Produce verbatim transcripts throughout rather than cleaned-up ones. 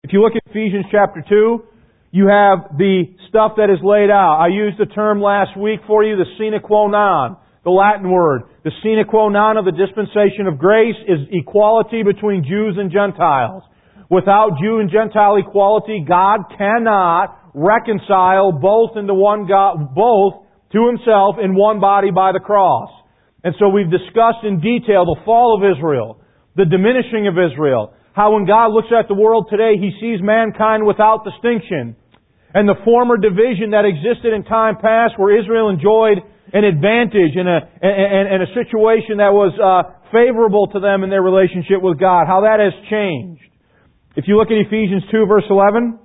If you look at Ephesians chapter two, you have the stuff that is laid out. I used the term last week for you, the sine qua non, the Latin word. The sine qua non of the dispensation of grace is equality between Jews and Gentiles. Without Jew and Gentile equality, God cannot reconcile both into one God, both to Himself in one body by the cross. And so we've discussed in detail the fall of Israel, the diminishing of Israel, how when God looks at the world today, He sees mankind without distinction, and the former division that existed in time past where Israel enjoyed an advantage and a, and, and a situation that was uh, favorable to them in their relationship with God, how that has changed. If you look at Ephesians two verse eleven,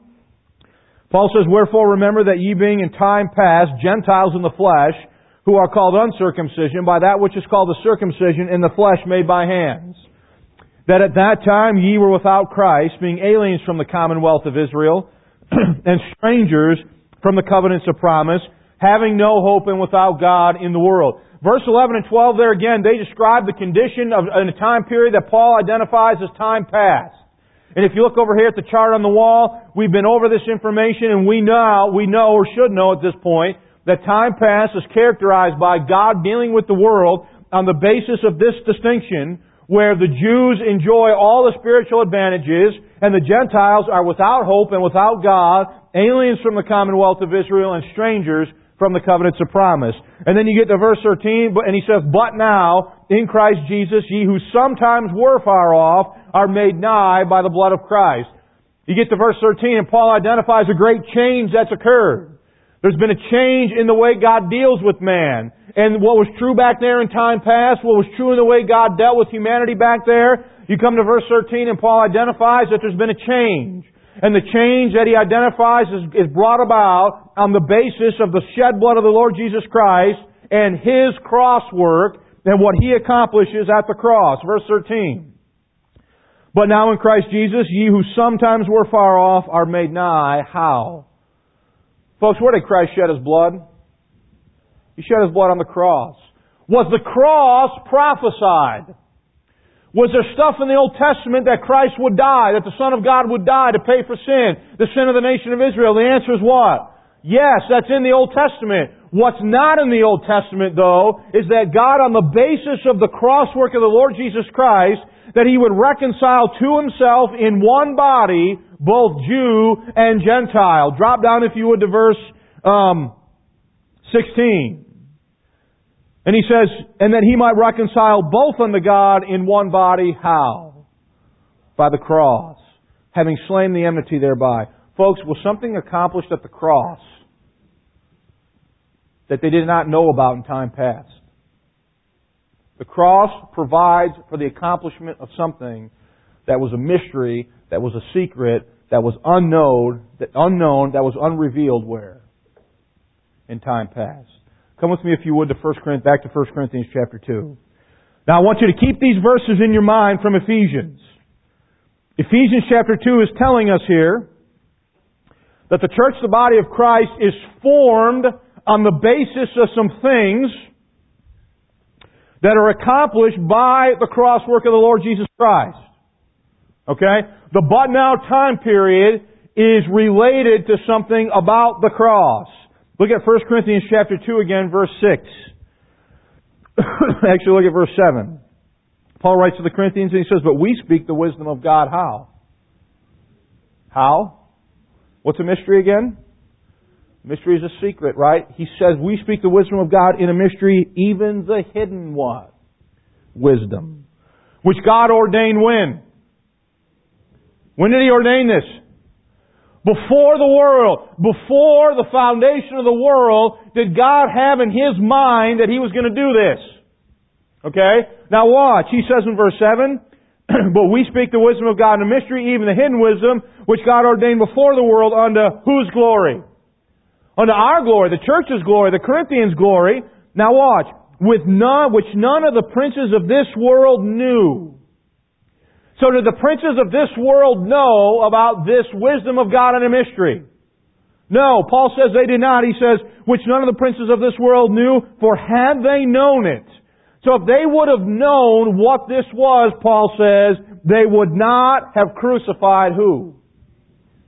Paul says, "Wherefore remember that ye being in time past Gentiles in the flesh, who are called uncircumcision by that which is called the circumcision in the flesh made by hands. That at that time ye were without Christ, being aliens from the commonwealth of Israel, and strangers from the covenants of promise, having no hope and without God in the world." Verse eleven and twelve there again, they describe the condition of in a time period that Paul identifies as time past. And if you look over here at the chart on the wall, we've been over this information, and we know, we know or should know at this point, that time past is characterized by God dealing with the world on the basis of this distinction, where the Jews enjoy all the spiritual advantages, and the Gentiles are without hope and without God, aliens from the commonwealth of Israel, and strangers from the covenants of promise. And then you get to verse thirteen, and he says, "But now, in Christ Jesus, ye who sometimes were far off, are made nigh by the blood of Christ." You get to verse thirteen, and Paul identifies a great change that's occurred. There's been a change in the way God deals with man. And what was true back there in time past, what was true in the way God dealt with humanity back there, you come to verse thirteen and Paul identifies that there's been a change. And the change that he identifies is, is brought about on the basis of the shed blood of the Lord Jesus Christ and His cross work and what He accomplishes at the cross. Verse thirteen. "But now in Christ Jesus, ye who sometimes were far off are made nigh." How? Folks, where did Christ shed His blood? He shed His blood on the cross. Was the cross prophesied? Was there stuff in the Old Testament that Christ would die, that the Son of God would die to pay for sin, the sin of the nation of Israel? The answer is what? Yes, that's in the Old Testament. What's not in the Old Testament, though, is that God, on the basis of the cross work of the Lord Jesus Christ, that He would reconcile to Himself in one body both Jew and Gentile. Drop down, if you would, to verse um, sixteen. And he says, "And that He might reconcile both unto God in one body." How? By the cross, having slain the enmity thereby. Folks, was something accomplished at the cross that they did not know about in time past? The cross provides for the accomplishment of something that was a mystery, that was a secret, that was unknown, that unknown, that was unrevealed where? In time past. Come with me, if you would, to First Corinthians, back to First Corinthians chapter two. Now I want you to keep these verses in your mind from Ephesians. Ephesians chapter two is telling us here that the church, the body of Christ, is formed on the basis of some things that are accomplished by the cross work of the Lord Jesus Christ. Okay? The but now time period is related to something about the cross. Look at First Corinthians chapter two again, verse six. Actually, look at verse seven. Paul writes to the Corinthians and he says, "But we speak the wisdom of God." How? How? What's a mystery again? Mystery is a secret, right? He says, we speak the wisdom of God in a mystery, even the hidden what? Wisdom. Which God ordained when? When did He ordain this? Before the world, before the foundation of the world, did God have in His mind that He was going to do this. Okay? Now watch. He says in verse seven, "But we speak the wisdom of God in a mystery, even the hidden wisdom, which God ordained before the world unto whose glory? Unto our glory, the church's glory, the Corinthians' glory." Now watch. "With none, which none of the princes of this world knew." So did the princes of this world know about this wisdom of God in a mystery? No, Paul says they did not. He says, "Which none of the princes of this world knew, for had they known it." So if they would have known what this was, Paul says, they would not have crucified who?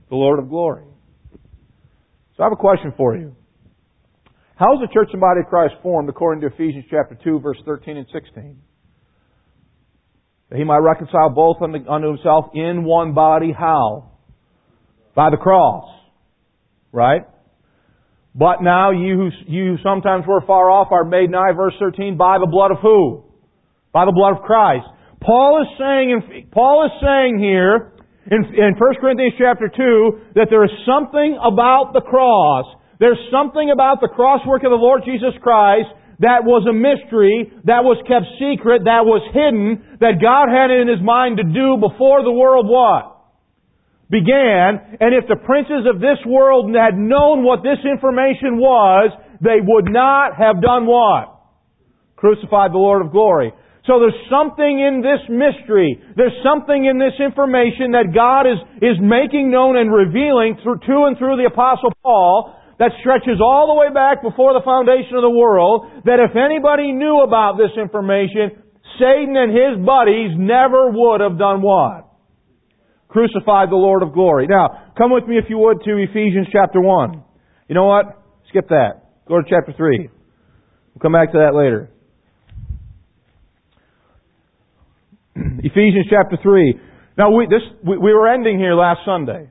the Lord of glory. So I have a question for you. How is the church and body of Christ formed according to Ephesians chapter two, verse thirteen and sixteen? That He might reconcile both unto, unto Himself in one body. How? By the cross. Right? But now you who you sometimes were far off are made nigh, verse thirteen, by the blood of who? By the blood of Christ. Paul is saying, Paul is saying here in, in First Corinthians chapter two that there is something about the cross. There's something about the cross work of the Lord Jesus Christ that was a mystery, that was kept secret, that was hidden, that God had it in His mind to do before the world what? Began. And if the princes of this world had known what this information was, they would not have done what? Crucified the Lord of glory. So there's something in this mystery, there's something in this information that God is, is making known and revealing through, to and through the Apostle Paul that stretches all the way back before the foundation of the world, that if anybody knew about this information, Satan and his buddies never would have done what? Crucified the Lord of glory. Now, come with me if you would to Ephesians chapter one. You know what? Skip that. Go to chapter three. We'll come back to that later. Ephesians chapter three. Now, we, this, we, we were ending here last Sunday.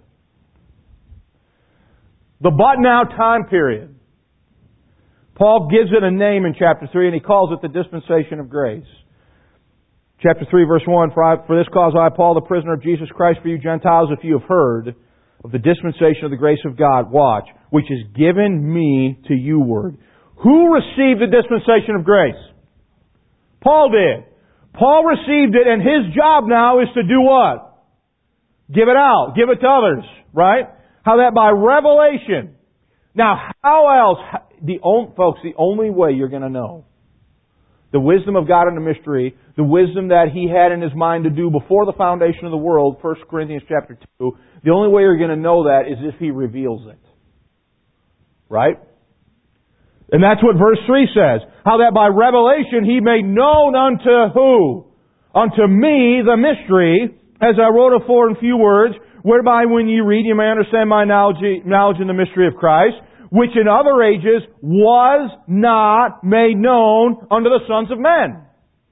The but now time period. Paul gives it a name in chapter three, and he calls it the dispensation of grace. Chapter three, verse one, For, I, for this cause I, Paul, the prisoner of Jesus Christ for you Gentiles, if you have heard of the dispensation of the grace of God, watch, which is given me to you word. Who received the dispensation of grace? Paul did. Paul received it, and his job now is to do what? Give it out. Give it to others. Right? How that by revelation. Now, how else? The only, folks, the only way you're going to know the wisdom of God in the mystery, the wisdom that He had in His mind to do before the foundation of the world, First Corinthians chapter two, the only way you're going to know that is if He reveals it. Right? And that's what verse three says. How that by revelation He made known unto who? Unto me the mystery, as I wrote afore in few words, whereby when you read you may understand my knowledge, knowledge in the mystery of Christ, which in other ages was not made known unto the sons of men.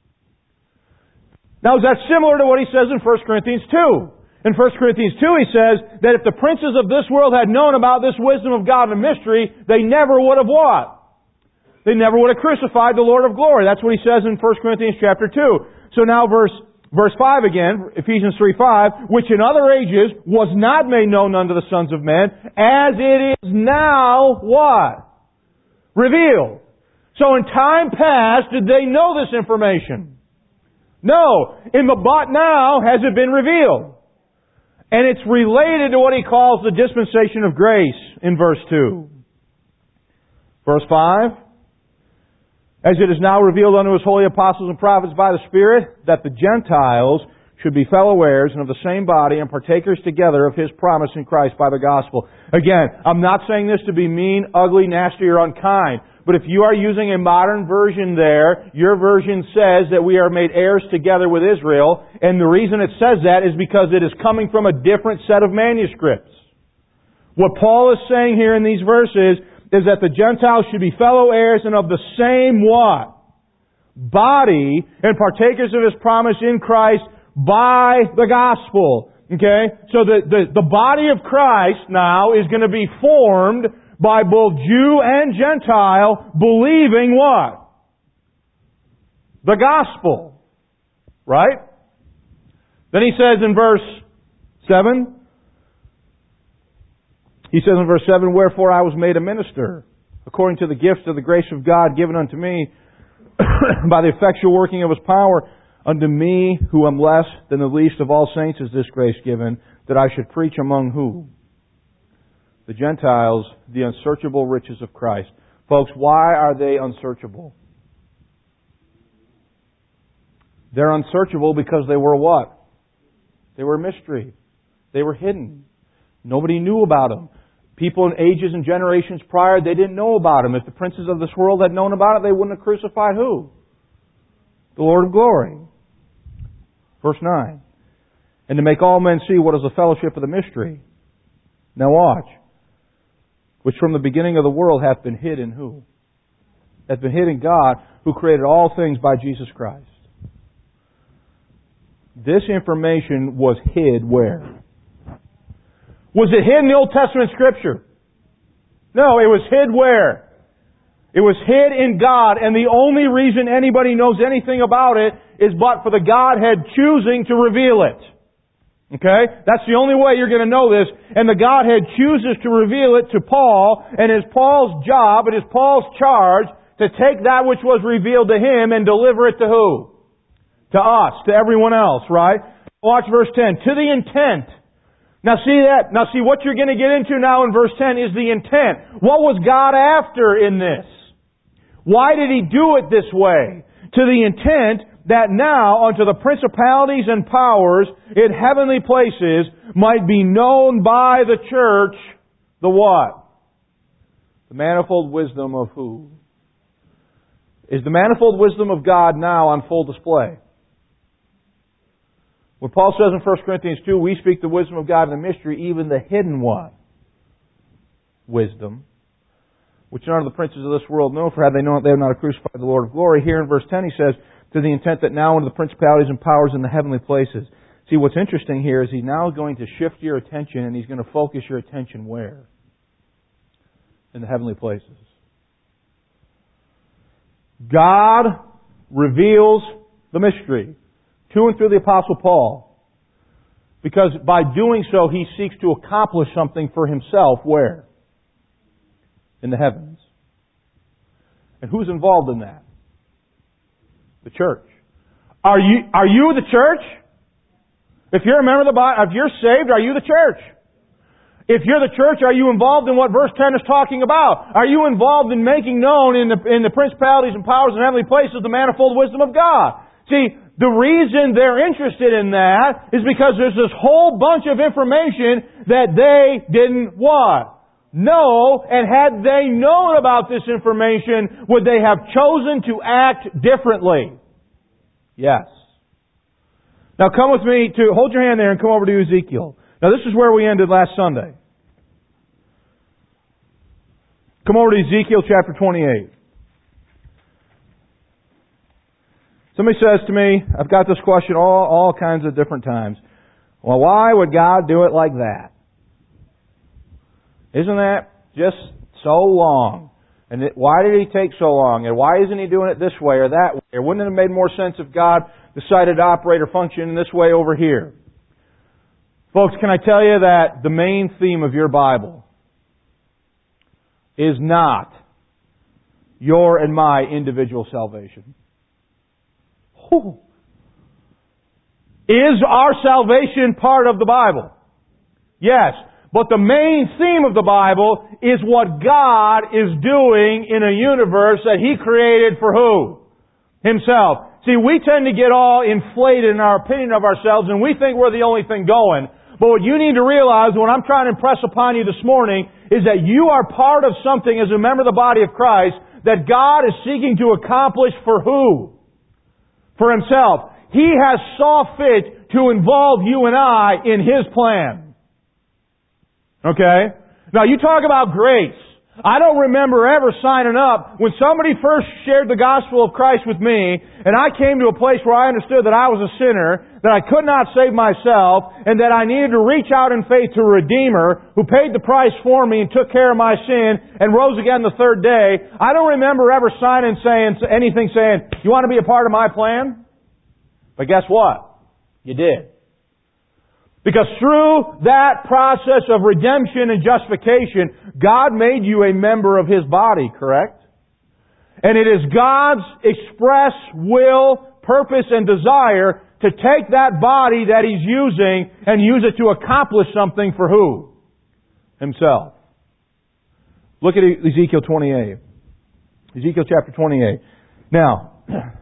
Now is that similar to what he says in First Corinthians two? In First Corinthians two he says that if the princes of this world had known about this wisdom of God and mystery, they never would have what? They never would have crucified the Lord of glory. That's what he says in First Corinthians chapter two. So now verse Verse five again, Ephesians three five, which in other ages was not made known unto the sons of men, as it is now what? Revealed. So in time past, did they know this information? No. In the but now has it been revealed. And it's related to what he calls the dispensation of grace in verse two. Verse five, as it is now revealed unto His holy apostles and prophets by the Spirit, that the Gentiles should be fellow heirs and of the same body and partakers together of His promise in Christ by the gospel. Again, I'm not saying this to be mean, ugly, nasty, or unkind. But if you are using a modern version there, your version says that we are made heirs together with Israel. And the reason it says that is because it is coming from a different set of manuscripts. What Paul is saying here in these verses is that the Gentiles should be fellow heirs and of the same what? Body, and partakers of His promise in Christ by the gospel. Okay? So the, the, the body of Christ now is going to be formed by both Jew and Gentile believing what? The gospel. Right? Then he says in verse seven, He says in verse seven, Wherefore I was made a minister, according to the gift of the grace of God given unto me, by the effectual working of His power, unto me, who am less than the least of all saints, is this grace given, that I should preach among who? The Gentiles, the unsearchable riches of Christ. Folks, why are they unsearchable? They're unsearchable because they were what? They were a mystery. They were hidden. Nobody knew about them. People in ages and generations prior, they didn't know about Him. If the princes of this world had known about it, they wouldn't have crucified who? The Lord of glory. Verse nine. And to make all men see what is the fellowship of the mystery, Now watch. Which from the beginning of the world hath been hid in who? Hath been hid in God, who created all things by Jesus Christ. This information was hid where? Was it hid in the Old Testament Scripture? No, it was hid where? It was hid in God, and the only reason anybody knows anything about it is but for the Godhead choosing to reveal it. Okay? That's the only way you're going to know this. And the Godhead chooses to reveal it to Paul, and it's Paul's job, it is Paul's charge to take that which was revealed to him and deliver it to who? To us, to everyone else, right? Watch verse ten. To the intent. Now see that, now see what you're going to get into now in verse ten is the intent. What was God after in this? Why did He do it this way? To the intent that now unto the principalities and powers in heavenly places might be known by the church the what? The manifold wisdom of who? Is the manifold wisdom of God now on full display? When Paul says in First Corinthians two, we speak the wisdom of God in the mystery, even the hidden one. Wisdom. Which none of the princes of this world know, for had they known it, they have not crucified the Lord of glory. Here in verse ten he says, to the intent that now unto the principalities and powers in the heavenly places. See, what's interesting here is He's now going to shift your attention, and He's going to focus your attention where? In the heavenly places. God reveals the mystery to and through the Apostle Paul. Because by doing so, he seeks to accomplish something for himself. Where? In the heavens. And who's involved in that? The church. Are you, are you the church? If you're a member of the body, if you're saved, are you the church? If you're the church, are you involved in what verse ten is talking about? Are you involved in making known in the, in the principalities and powers in heavenly places the manifold wisdom of God? See, the reason they're interested in that is because there's this whole bunch of information that they didn't what? Know, and had they known about this information, would they have chosen to act differently? Yes. Now come with me to, hold your hand there and come over to Ezekiel. Now this is where we ended last Sunday. Come over to Ezekiel chapter twenty-eight. Somebody says to me, I've got this question all, all kinds of different times. Well, why would God do it like that? Isn't that just so long? And it, why did He take so long? And why isn't He doing it this way or that way? Or wouldn't it have made more sense if God decided to operate or function in this way over here? Folks, can I tell you that the main theme of your Bible is not your and my individual salvation. Whew. Is our salvation part of the Bible? Yes. But the main theme of the Bible is what God is doing in a universe that He created for who? Himself. See, we tend to get all inflated in our opinion of ourselves and we think we're the only thing going. But what you need to realize, what I'm trying to impress upon you this morning, is that you are part of something as a member of the body of Christ that God is seeking to accomplish for who? For Himself. He has saw fit to involve you and I in His plan. Okay? Now you talk about grace. I don't remember ever signing up when somebody first shared the gospel of Christ with me and I came to a place where I understood that I was a sinner, that I could not save myself, and that I needed to reach out in faith to a Redeemer who paid the price for me and took care of my sin and rose again the third day. I don't remember ever signing saying anything saying, you want to be a part of my plan? But guess what? You did. Because through that process of redemption and justification, God made you a member of His body, correct? And it is God's express will, purpose, and desire to take that body that He's using and use it to accomplish something for who? Himself. Look at Ezekiel twenty-eight. Ezekiel chapter twenty-eight. Now,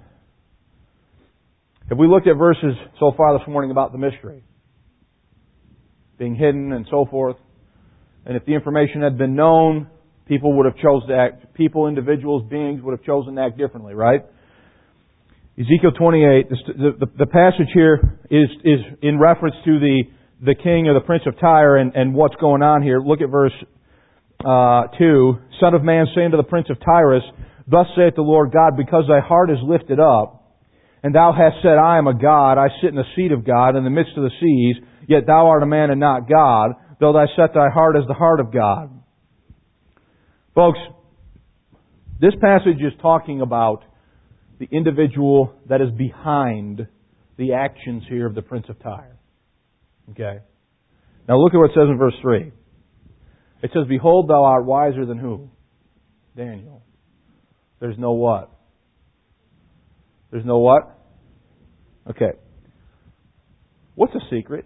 have we looked at verses so far this morning about the mystery? Being hidden and so forth. And if the information had been known, people would have chosen to act, people, individuals, beings would have chosen to act differently, right? Ezekiel twenty-eight, the, the, the passage here is, is in reference to the the king or the prince of Tyre and, and what's going on here. Look at verse uh, two. Son of man, saying to the prince of Tyrus, Thus saith the Lord God, because thy heart is lifted up, and thou hast said, I am a God, I sit in the seat of God in the midst of the seas, yet thou art a man and not God, though thou set thy heart as the heart of God. Folks, this passage is talking about the individual that is behind the actions here of the prince of Tyre. Okay? Now look at what it says in verse three. It says, Behold, thou art wiser than who? Daniel. There's no what? There's no what? Okay. What's a secret?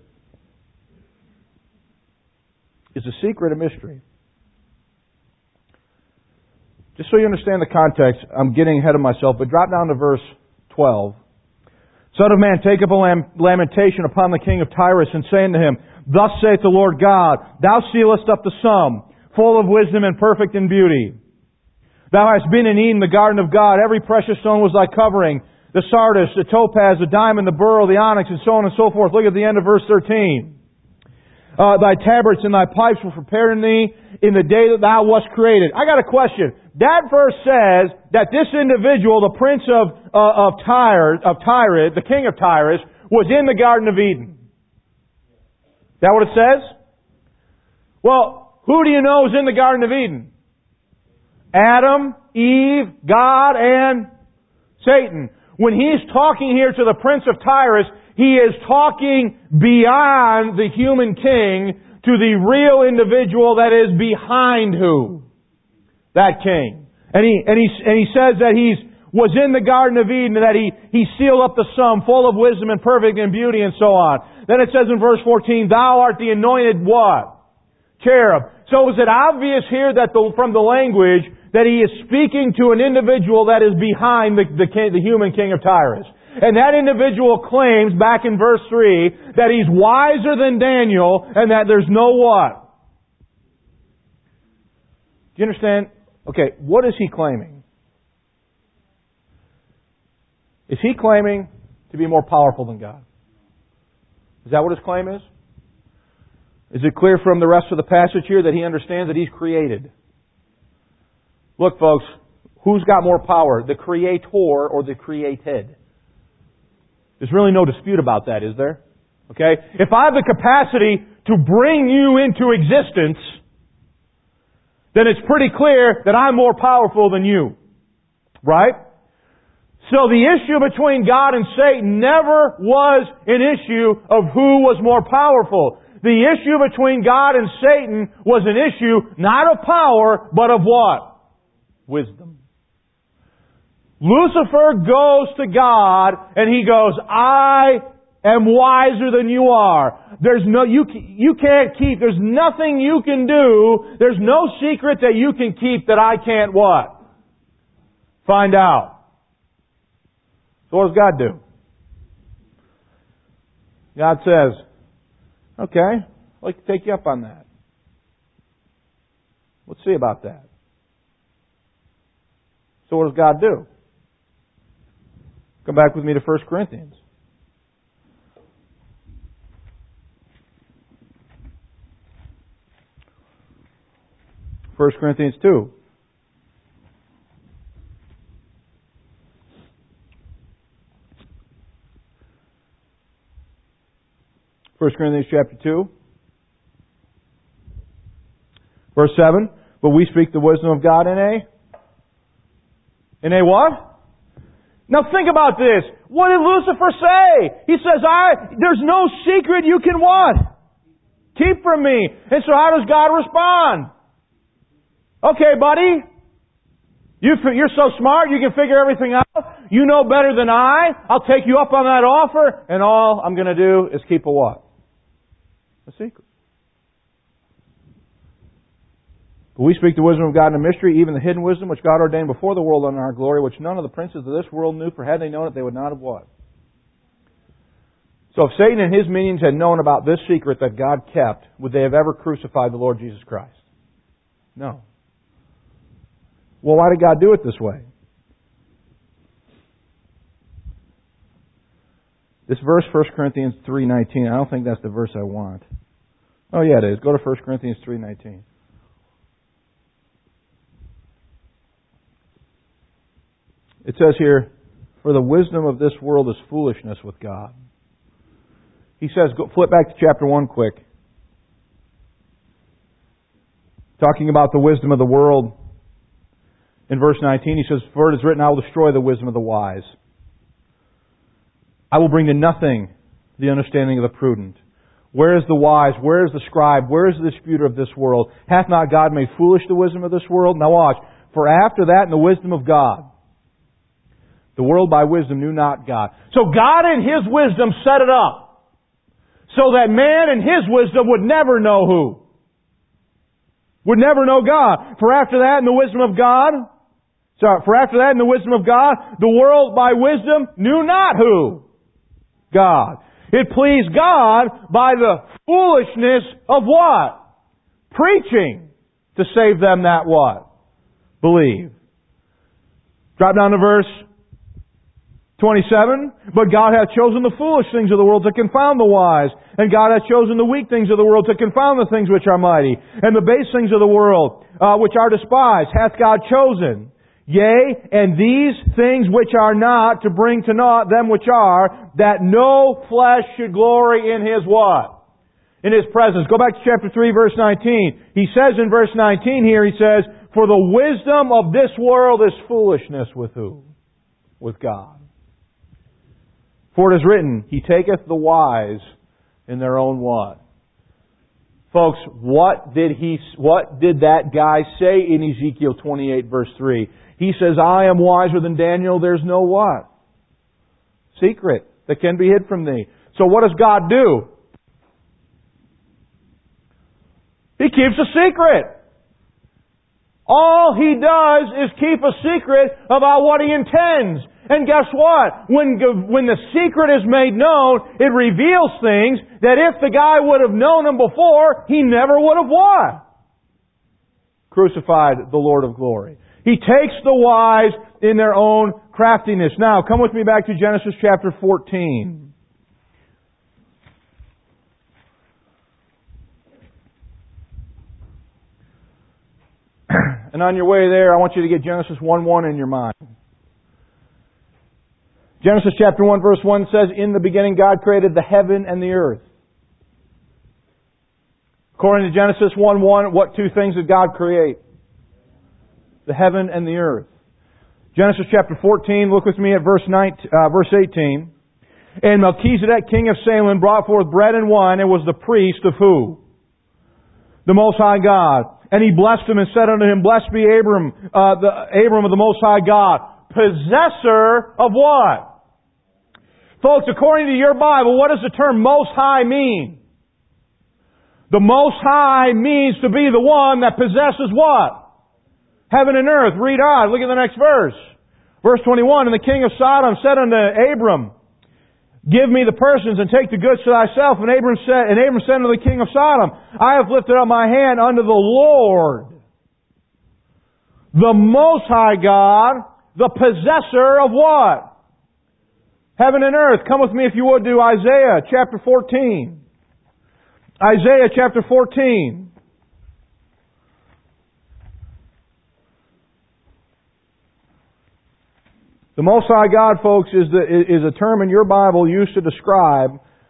Is a secret a mystery? Just so you understand the context, I'm getting ahead of myself, but drop down to verse twelve. Son of man, take up a lamentation upon the king of Tyrus, and saying to him, Thus saith the Lord God, Thou sealest up the sum, full of wisdom and perfect in beauty. Thou hast been in Eden, the garden of God. Every precious stone was thy covering. The sardius, the topaz, the diamond, the beryl, the onyx, and so on and so forth. Look at the end of verse thirteen. Uh, thy tabrets and thy pipes were prepared in thee in the day that thou wast created. I got a question. That verse says that this individual, the prince of uh, of Tyre, of Tyre, the king of Tyrus, was in the Garden of Eden. Is that what it says? Well, who do you know is in the Garden of Eden? Adam, Eve, God, and Satan. When he's talking here to the prince of Tyrus, he is talking beyond the human king to the real individual that is behind who? That king. And he, and he, and he says that he's, was in the Garden of Eden, and that he, he sealed up the sum, full of wisdom and perfect in beauty, and so on. Then it says in verse fourteen, Thou art the anointed what? Cherub. So is it obvious here that the, from the language that he is speaking to an individual that is behind the, the, king, the human king of Tyrus? And that individual claims, back in verse three, that he's wiser than Daniel and that there's no what? Do you understand? Okay, what is he claiming? Is he claiming to be more powerful than God? Is that what his claim is? Is it clear from the rest of the passage here that he understands that he's created? Look, folks, who's got more power? The creator or the created? There's really no dispute about that, is there? Okay? If I have the capacity to bring you into existence, then it's pretty clear that I'm more powerful than you. Right? So the issue between God and Satan never was an issue of who was more powerful. The issue between God and Satan was an issue not of power, but of what? Wisdom. Lucifer goes to God and he goes, I am wiser than you are. There's no, you, you can't keep, there's nothing you can do, there's no secret that you can keep that I can't what? Find out. So what does God do? God says, okay, I'd like to take you up on that. Let's see about that. So what does God do? Come back with me to First Corinthians. First Corinthians two. First Corinthians chapter two. Verse seven. But we speak the wisdom of God in a... In a what? Now think about this. What did Lucifer say? He says, I, there's no secret you can what? Keep from me. And so how does God respond? Okay, buddy. You, you're so smart, you can figure everything out. You know better than I. I'll take you up on that offer, and all I'm going to do is keep a what? A secret. But we speak the wisdom of God in a mystery, even the hidden wisdom which God ordained before the world unto our glory, which none of the princes of this world knew, for had they known it, they would not have what? So if Satan and his minions had known about this secret that God kept, would they have ever crucified the Lord Jesus Christ? No. Well, why did God do it this way? This verse, First Corinthians three nineteen, I don't think that's the verse I want. Oh yeah, it is. Go to First Corinthians three nineteen. It says here, for the wisdom of this world is foolishness with God. He says, go, flip back to chapter one quick. Talking about the wisdom of the world. In verse nineteen, he says, for it is written, I will destroy the wisdom of the wise. I will bring to nothing the understanding of the prudent. Where is the wise? Where is the scribe? Where is the disputer of this world? Hath not God made foolish the wisdom of this world? Now watch. For after that, in the wisdom of God, the world by wisdom knew not God. So God in His wisdom set it up, so that man in his wisdom would never know who? Would never know God. For after that, in the wisdom of God, sorry, for after that, in the wisdom of God, the world by wisdom knew not who? God. It pleased God by the foolishness of what? Preaching. To save them that what? Believe. Drop down to verse twenty-seven. But God hath chosen the foolish things of the world to confound the wise. And God hath chosen the weak things of the world to confound the things which are mighty. And the base things of the world, uh, which are despised, hath God chosen. Yea, and these things which are not, to bring to naught them which are, that no flesh should glory in His what? In His presence. Go back to chapter three, verse nineteen. He says in verse nineteen here, he says, for the wisdom of this world is foolishness with who? With God. For it is written, He taketh the wise in their own what? Folks, what did he, what did that guy say in Ezekiel twenty-eight, verse three? He says, I am wiser than Daniel. There's no what? Secret that can be hid from thee. So what does God do? He keeps a secret. All He does is keep a secret about what He intends. And guess what? When, when the secret is made known, it reveals things that if the guy would have known them before, he never would have what? Crucified the Lord of glory. He takes the wise in their own craftiness. Now, come with me back to Genesis chapter fourteen. And on your way there, I want you to get Genesis one one in your mind. Genesis chapter one verse one says, in the beginning God created the heaven and the earth. According to Genesis one one, what two things did God create? The heaven and the earth. Genesis chapter fourteen, look with me at verse nineteen, uh, verse eighteen. And Melchizedek, king of Salem, brought forth bread and wine, and was the priest of who? The Most High God. And he blessed him and said unto him, blessed be Abram, uh, the Abram of the Most High God, possessor of what? Folks, according to your Bible, what does the term Most High mean? The Most High means to be the one that possesses what? Heaven and earth. Read on. Look at the next verse. Verse twenty-one. And the king of Sodom said unto Abram, give me the persons and take the goods to thyself. And Abram said, and Abram said unto the king of Sodom, I have lifted up my hand unto the Lord, the Most High God, the possessor of what? Heaven and earth. Come with me if you would to Isaiah chapter fourteen. Isaiah chapter fourteen. The Most High God, folks, is, the, is a term in your Bible used to describe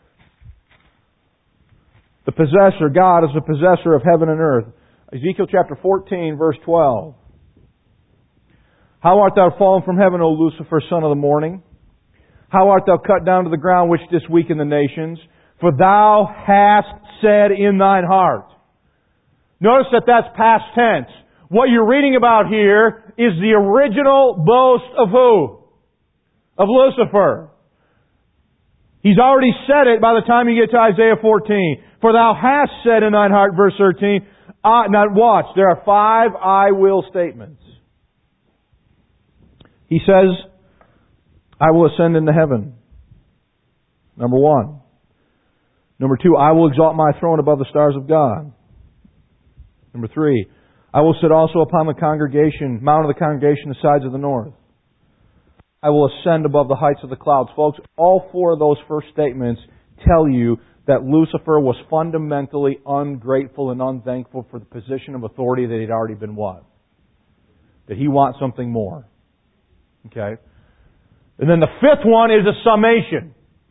the possessor. God is the possessor of heaven and earth. Ezekiel chapter fourteen, verse twelve. How art thou fallen from heaven, O Lucifer, son of the morning? How art thou cut down to the ground, which didst weaken the nations? For thou hast said in thine heart. Notice that that's past tense. What you're reading about here is the original boast of who? Of Lucifer. He's already said it by the time you get to Isaiah fourteen. For thou hast said in thine heart, verse thirteen. Uh, now watch, there are five I will statements. He says, I will ascend into heaven. Number one. Number two, I will exalt my throne above the stars of God. Number three, I will sit also upon the congregation, mount of the congregation, the sides of the north. I will ascend above the heights of the clouds. Folks, all four of those first statements tell you that Lucifer was fundamentally ungrateful and unthankful for the position of authority that he'd already been what? That he wants something more. Okay? And then the fifth one is a summation.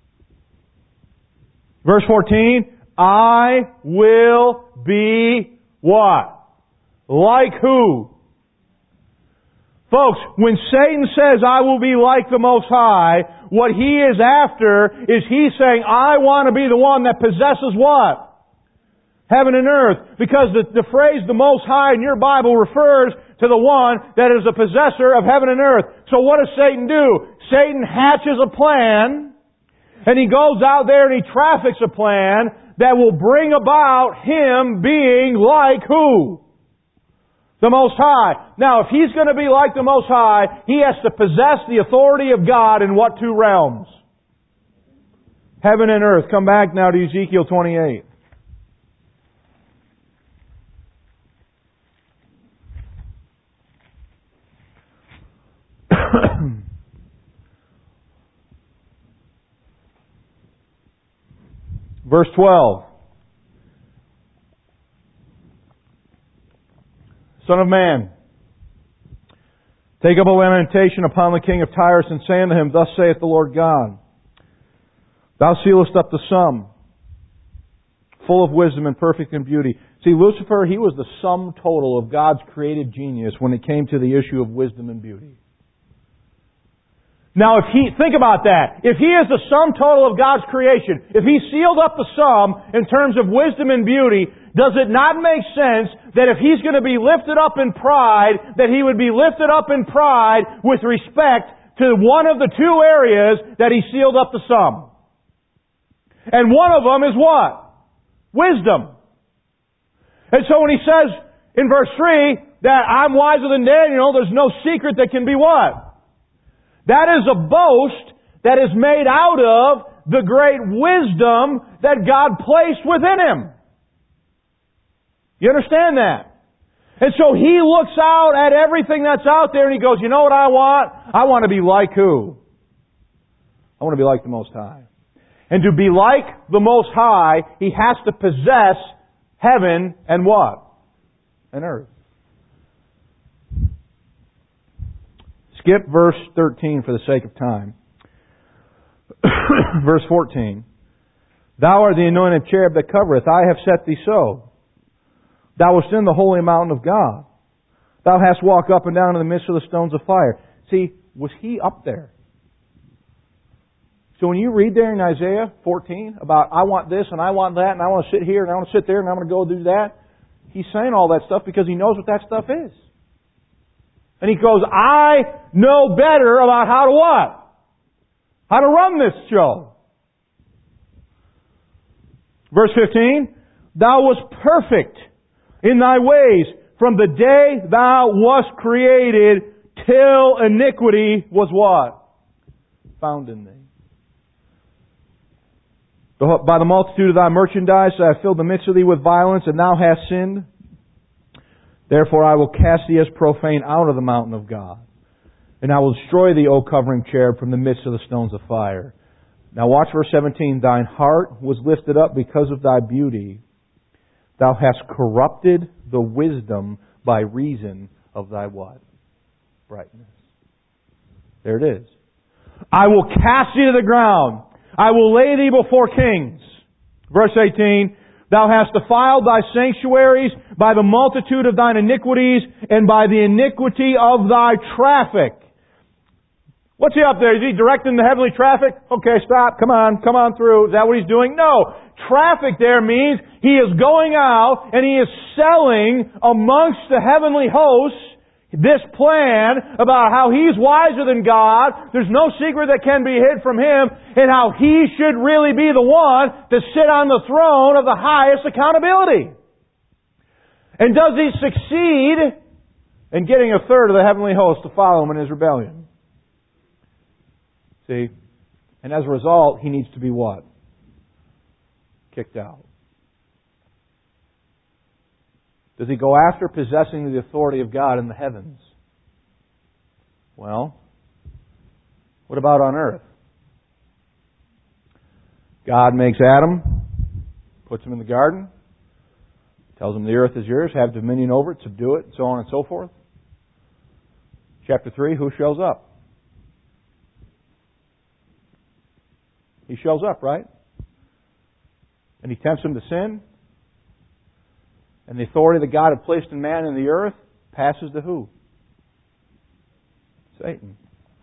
Verse fourteen, I will be what? Like who? Folks, when Satan says, I will be like the Most High, what he is after is he's saying, I want to be the one that possesses what? Heaven and earth. Because the, the phrase the Most High in your Bible refers to the one that is the possessor of heaven and earth. So what does Satan do? Satan hatches a plan, and he goes out there and he traffics a plan that will bring about him being like who? The Most High. Now, if he's going to be like the Most High, he has to possess the authority of God in what two realms? Heaven and earth. Come back now to Ezekiel twenty-eight. Verse twelve. Son of man, take up a lamentation upon the king of Tyrus, and say unto him, Thus saith the Lord God, Thou sealest up the sum, full of wisdom and perfect in beauty. See, Lucifer, he was the sum total of God's created genius when it came to the issue of wisdom and beauty. Now, if he, think about that. If he is the sum total of God's creation, if he sealed up the sum in terms of wisdom and beauty, does it not make sense that if he's going to be lifted up in pride, that he would be lifted up in pride with respect to one of the two areas that he sealed up the sum? And one of them is what? Wisdom. And so when he says in verse three that I'm wiser than Daniel, there's no secret that can be what? That is a boast that is made out of the great wisdom that God placed within him. You understand that? And so he looks out at everything that's out there and he goes, you know what I want? I want to be like who? I want to be like the Most High. And to be like the Most High, he has to possess heaven and what? And earth. Skip verse thirteen for the sake of time. Verse fourteen. Thou art the anointed cherub that covereth. I have set thee so. Thou wast in the holy mountain of God. Thou hast walked up and down in the midst of the stones of fire. See, was he up there? So when you read there in Isaiah fourteen about I want this and I want that and I want to sit here and I want to sit there and I'm going to go do that, he's saying all that stuff because he knows what that stuff is. And he goes, I know better about how to what? How to run this show. Verse fifteen, Thou wast perfect in thy ways from the day thou wast created till iniquity was what? Found in thee. By the multitude of thy merchandise I have filled the midst of thee with violence, and thou hast sinned. Therefore I will cast thee as profane out of the mountain of God. And I will destroy thee, O covering cherub, from the midst of the stones of fire. Now watch verse seventeen. Thine heart was lifted up because of thy beauty. Thou hast corrupted the wisdom by reason of thy what? Brightness. There it is. I will cast thee to the ground. I will lay thee before kings. Verse eighteen. Thou hast defiled thy sanctuaries by the multitude of thine iniquities and by the iniquity of thy traffic. What's he up there? Is he directing the heavenly traffic? Okay, stop. Come on. Come on through. Is that what he's doing? No. Traffic there means he is going out and he is selling amongst the heavenly hosts this plan about how he's wiser than God, there's no secret that can be hid from him, and how he should really be the one to sit on the throne of the highest accountability. And does he succeed in getting a third of the heavenly host to follow him in his rebellion? See? And as a result, he needs to be what? Kicked out. Does he go after possessing the authority of God in the heavens? Well, What about on earth? God makes Adam, puts him in the garden, tells him the earth is yours, have dominion over it, subdue it, and so on and so forth. Chapter three, who shows up? He shows up, right? And he tempts him to sin. And the authority that God had placed in man in the earth passes to who? Satan.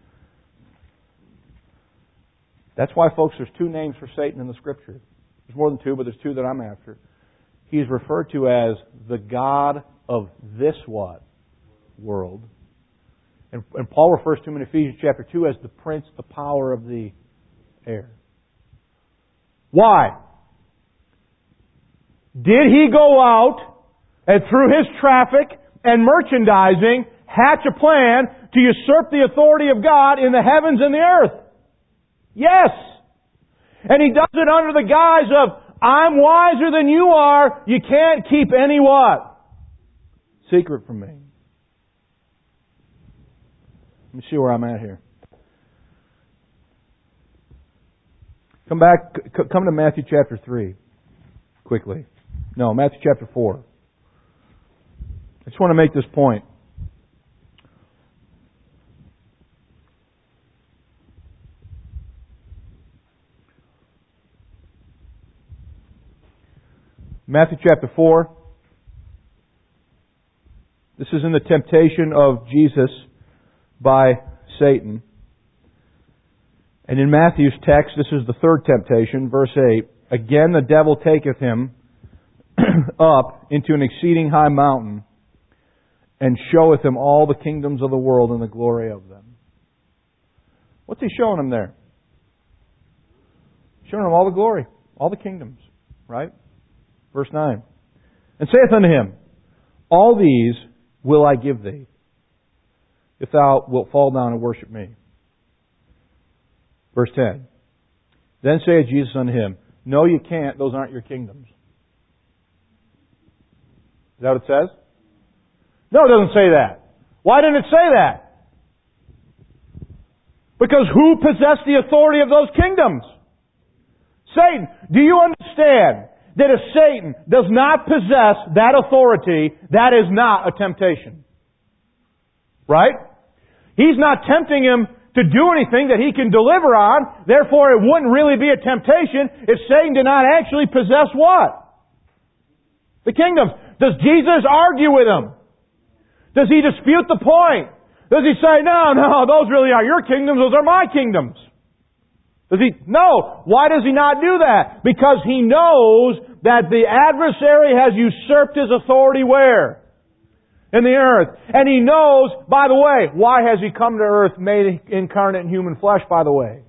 That's why, folks, there's two names for Satan in the Scripture. There's more than two, but there's two that I'm after. He is referred to as the God of this what? World. And, and Paul refers to him in Ephesians chapter two as the prince, the power of the air. Why? Did he go out and through his traffic and merchandising hatch a plan to usurp the authority of God in the heavens and the earth? Yes. And he does it under the guise of, I'm wiser than you are, you can't keep any what? Secret from me. Let me see where I'm at here. Come back, c- come to Matthew chapter three, quickly. No, Matthew chapter four. I just want to make this point. Matthew chapter four. This is in the temptation of Jesus by Satan. And in Matthew's text, this is the third temptation, verse eight. Again the devil taketh him up into an exceeding high mountain, and showeth him all the kingdoms of the world and the glory of them. What's he showing him there? Showing him all the glory, all the kingdoms, right? Verse nine. And saith unto him, all these will I give thee, if thou wilt fall down and worship me. Verse ten. Then saith Jesus unto him, no, you can't. Those aren't your kingdoms. Is that what it says? No, it doesn't say that. Why didn't it say that? Because who possessed the authority of those kingdoms? Satan. Do you understand that if Satan does not possess that authority, that is not a temptation? Right? He's not tempting him to do anything that he can deliver on. Therefore, it wouldn't really be a temptation if Satan did not actually possess what? The kingdoms. Does Jesus argue with him? Does he dispute the point? Does he say, no, no, those really are your kingdoms, those are my kingdoms? Does he? No. Why does he not do that? Because he knows that the adversary has usurped his authority where? In the earth. And he knows, by the way, why has he come to earth made incarnate in human flesh, by the way?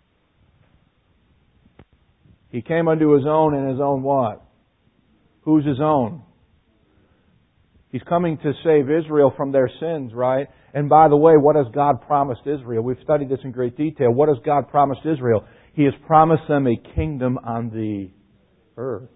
He came unto his own, and his own what? Who's his own? He's coming to save Israel from their sins, right? And by the way, what has God promised Israel? We've studied this in great detail. What has God promised Israel? He has promised them a kingdom on the earth,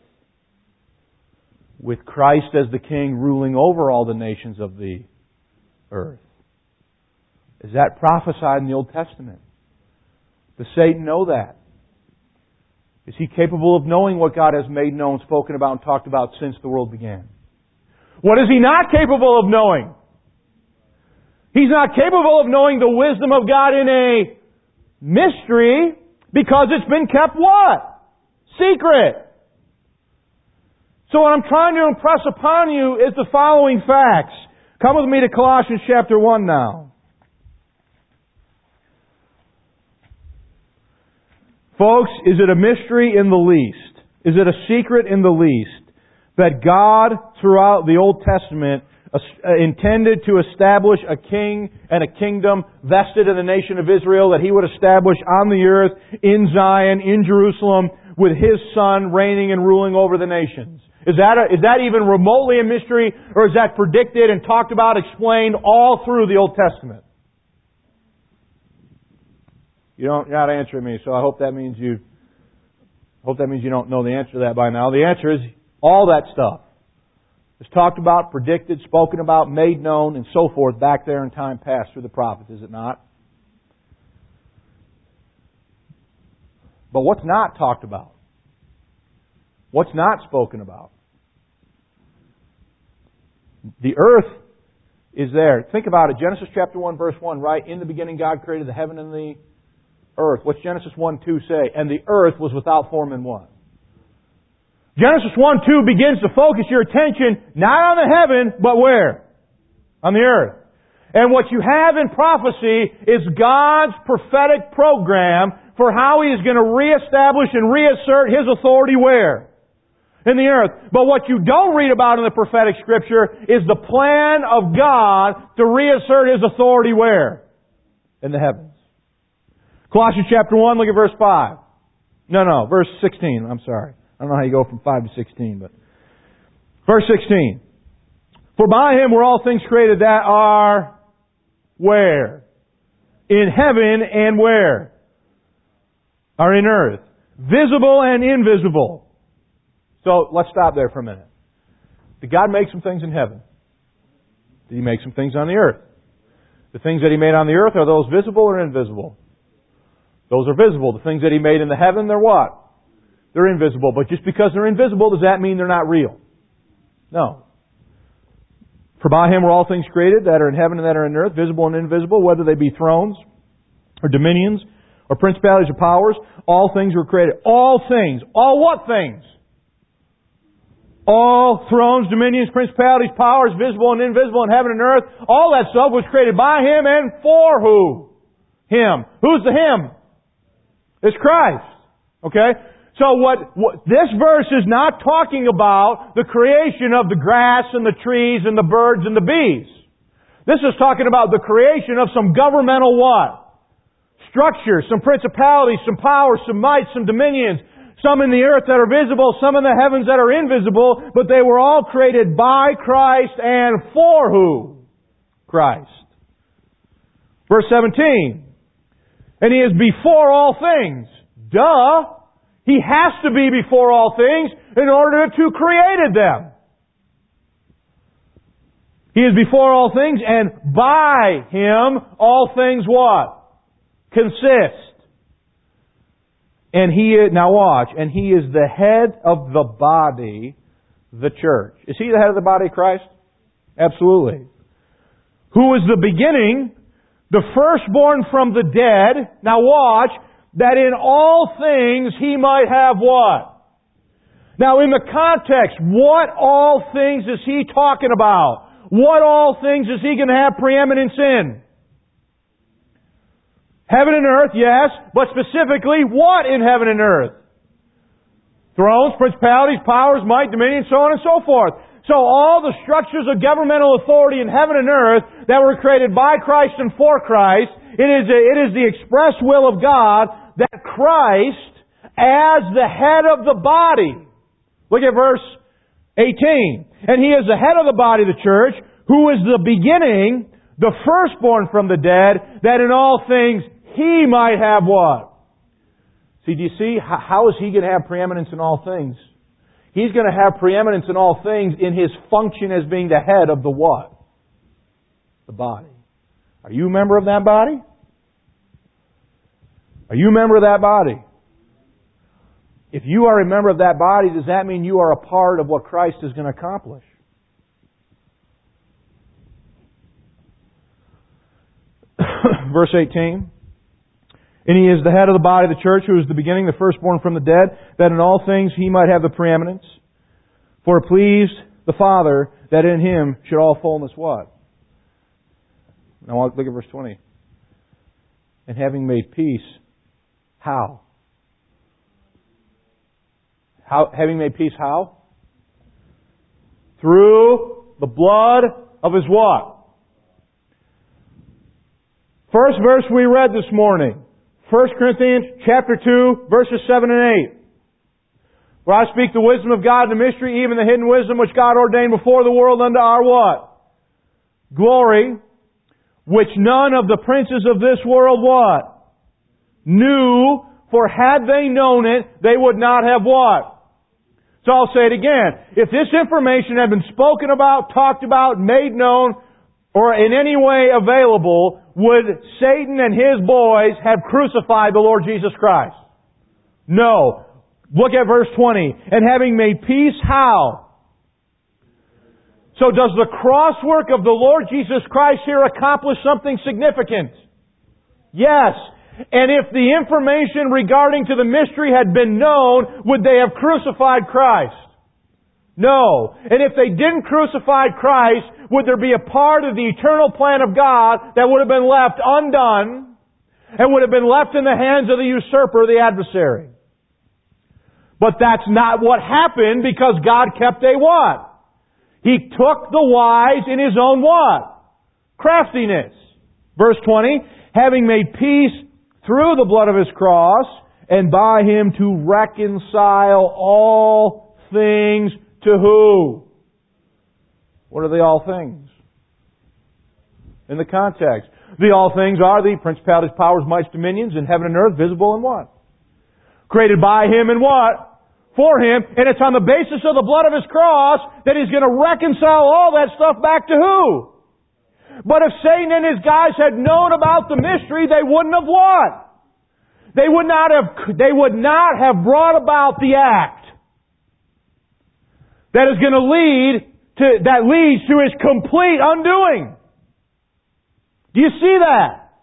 with Christ as the King ruling over all the nations of the earth. Is that prophesied in the Old Testament? Does Satan know that? Is he capable of knowing what God has made known, spoken about, and talked about since the world began? What is he not capable of knowing? He's not capable of knowing the wisdom of God in a mystery because it's been kept what? Secret. So what I'm trying to impress upon you is the following facts. Come with me to Colossians chapter one now. Folks, is it a mystery in the least? Is it a secret in the least that God, throughout the Old Testament, intended to establish a king and a kingdom vested in the nation of Israel that He would establish on the earth, in Zion, in Jerusalem, with His Son reigning and ruling over the nations? Is that a, is that even remotely a mystery, or is that predicted and talked about, explained all through the Old Testament? You don't, you're not answering me, so I hope that means you hope that means you don't know the answer to that by now. The answer is all that stuff is talked about, predicted, spoken about, made known, and so forth back there in time past through the prophets, is it not? But what's not talked about? What's not spoken about? The earth is there. Think about it. Genesis chapter one, verse one, right? In the beginning God created the heaven and the earth. What's Genesis one two say? And the earth was without form and what? Genesis one two begins to focus your attention not on the heaven, but where? On the earth. And what you have in prophecy is God's prophetic program for how He is going to reestablish and reassert His authority where? In the earth. But what you don't read about in the prophetic Scripture is the plan of God to reassert His authority where? In the heavens. Colossians chapter one, look at verse five. No, no, verse sixteen, I'm sorry. I don't know how you go from five to sixteen, but verse sixteen. For by Him were all things created that are where? In heaven and where? Are in earth. Visible and invisible. So let's stop there for a minute. Did God make some things in heaven? Did He make some things on the earth? The things that He made on the earth, are those visible or invisible? Those are visible. The things that He made in the heaven, they're what? They're invisible. But just because they're invisible, does that mean they're not real? No. For by Him were all things created that are in heaven and that are in earth, visible and invisible, whether they be thrones or dominions or principalities or powers. All things were created. All things. All what things? All thrones, dominions, principalities, powers, visible and invisible in heaven and earth. All that stuff was created by Him and for who? Him. Who's the Him? It's Christ. Okay? So what, what, this verse is not talking about the creation of the grass and the trees and the birds and the bees. This is talking about the creation of some governmental what? Structures, some principalities, some powers, some mights, some dominions. Some in the earth that are visible, some in the heavens that are invisible, but they were all created by Christ and for who? Christ. Verse seventeen. And He is before all things. Duh! He has to be before all things in order to created them. He is before all things, and by Him all things what? Consist. And He is, now watch, and He is the head of the body, the church. Is He the head of the body of Christ? Absolutely. Who is the beginning, the firstborn from the dead. Now watch, that in all things He might have what? Now in the context, what all things is He talking about? What all things is He going to have preeminence in? Heaven and earth, yes, but specifically, what in heaven and earth? Thrones, principalities, powers, might, dominion, so on and so forth. So all the structures of governmental authority in heaven and earth that were created by Christ and for Christ, it is, a, it is the express will of God that Christ, as the head of the body, look at verse eighteen, and He is the head of the body of the church, who is the beginning, the firstborn from the dead, that in all things He might have what? See, do you see? How is He going to have preeminence in all things? He's going to have preeminence in all things in His function as being the head of the what? The body. Are you a member of that body? Are you a member of that body? If you are a member of that body, does that mean you are a part of what Christ is going to accomplish? Verse eighteen. And He is the head of the body of the church, who is the beginning, the firstborn from the dead, that in all things He might have the preeminence. For it pleased the Father that in Him should all fullness what? Now look at verse twenty. And having made peace, how? How having made peace, how? Through the blood of His what? First verse we read this morning. First Corinthians chapter two, verses seven and eight. Where I speak the wisdom of God in the mystery, even the hidden wisdom which God ordained before the world unto our what? Glory, which none of the princes of this world what? Knew, for had they known it, they would not have what? So I'll say it again. If this information had been spoken about, talked about, made known, or in any way available, would Satan and his boys have crucified the Lord Jesus Christ? No. Look at verse twenty. And having made peace, how? So does the cross work of the Lord Jesus Christ here accomplish something significant? Yes. And if the information regarding to the mystery had been known, would they have crucified Christ? No. And if they didn't crucify Christ, would there be a part of the eternal plan of God that would have been left undone and would have been left in the hands of the usurper, the adversary? But that's not what happened, because God kept a what? He took the wise in His own what? Craftiness. Verse twenty, having made peace through the blood of His cross, and by Him to reconcile all things to who? What are the all things? In the context. The all things are the principalities, powers, mights, dominions in heaven and earth, visible and what? Created by Him and what? For Him. And it's on the basis of the blood of His cross that He's going to reconcile all that stuff back to who? But if Satan and his guys had known about the mystery, they wouldn't have what? They would not have, they would not have brought about the act that is going to lead to, that leads to His complete undoing. Do you see that?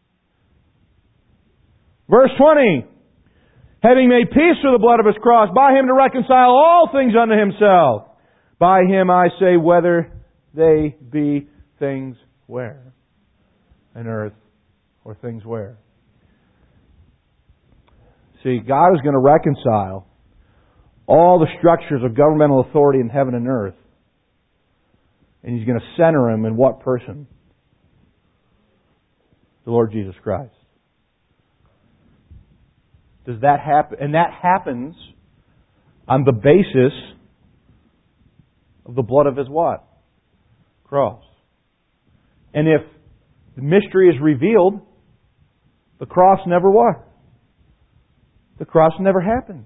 Verse twenty. Having made peace through the blood of His cross, by Him to reconcile all things unto Himself. By Him, I say, whether they be things where? In earth, or things where? See, God is going to reconcile all the structures of governmental authority in heaven and earth. And He's going to center them in what person? The Lord Jesus Christ. Does that happen? And that happens on the basis of the blood of His what? Cross. And if the mystery is revealed, the cross never what? The cross never happens.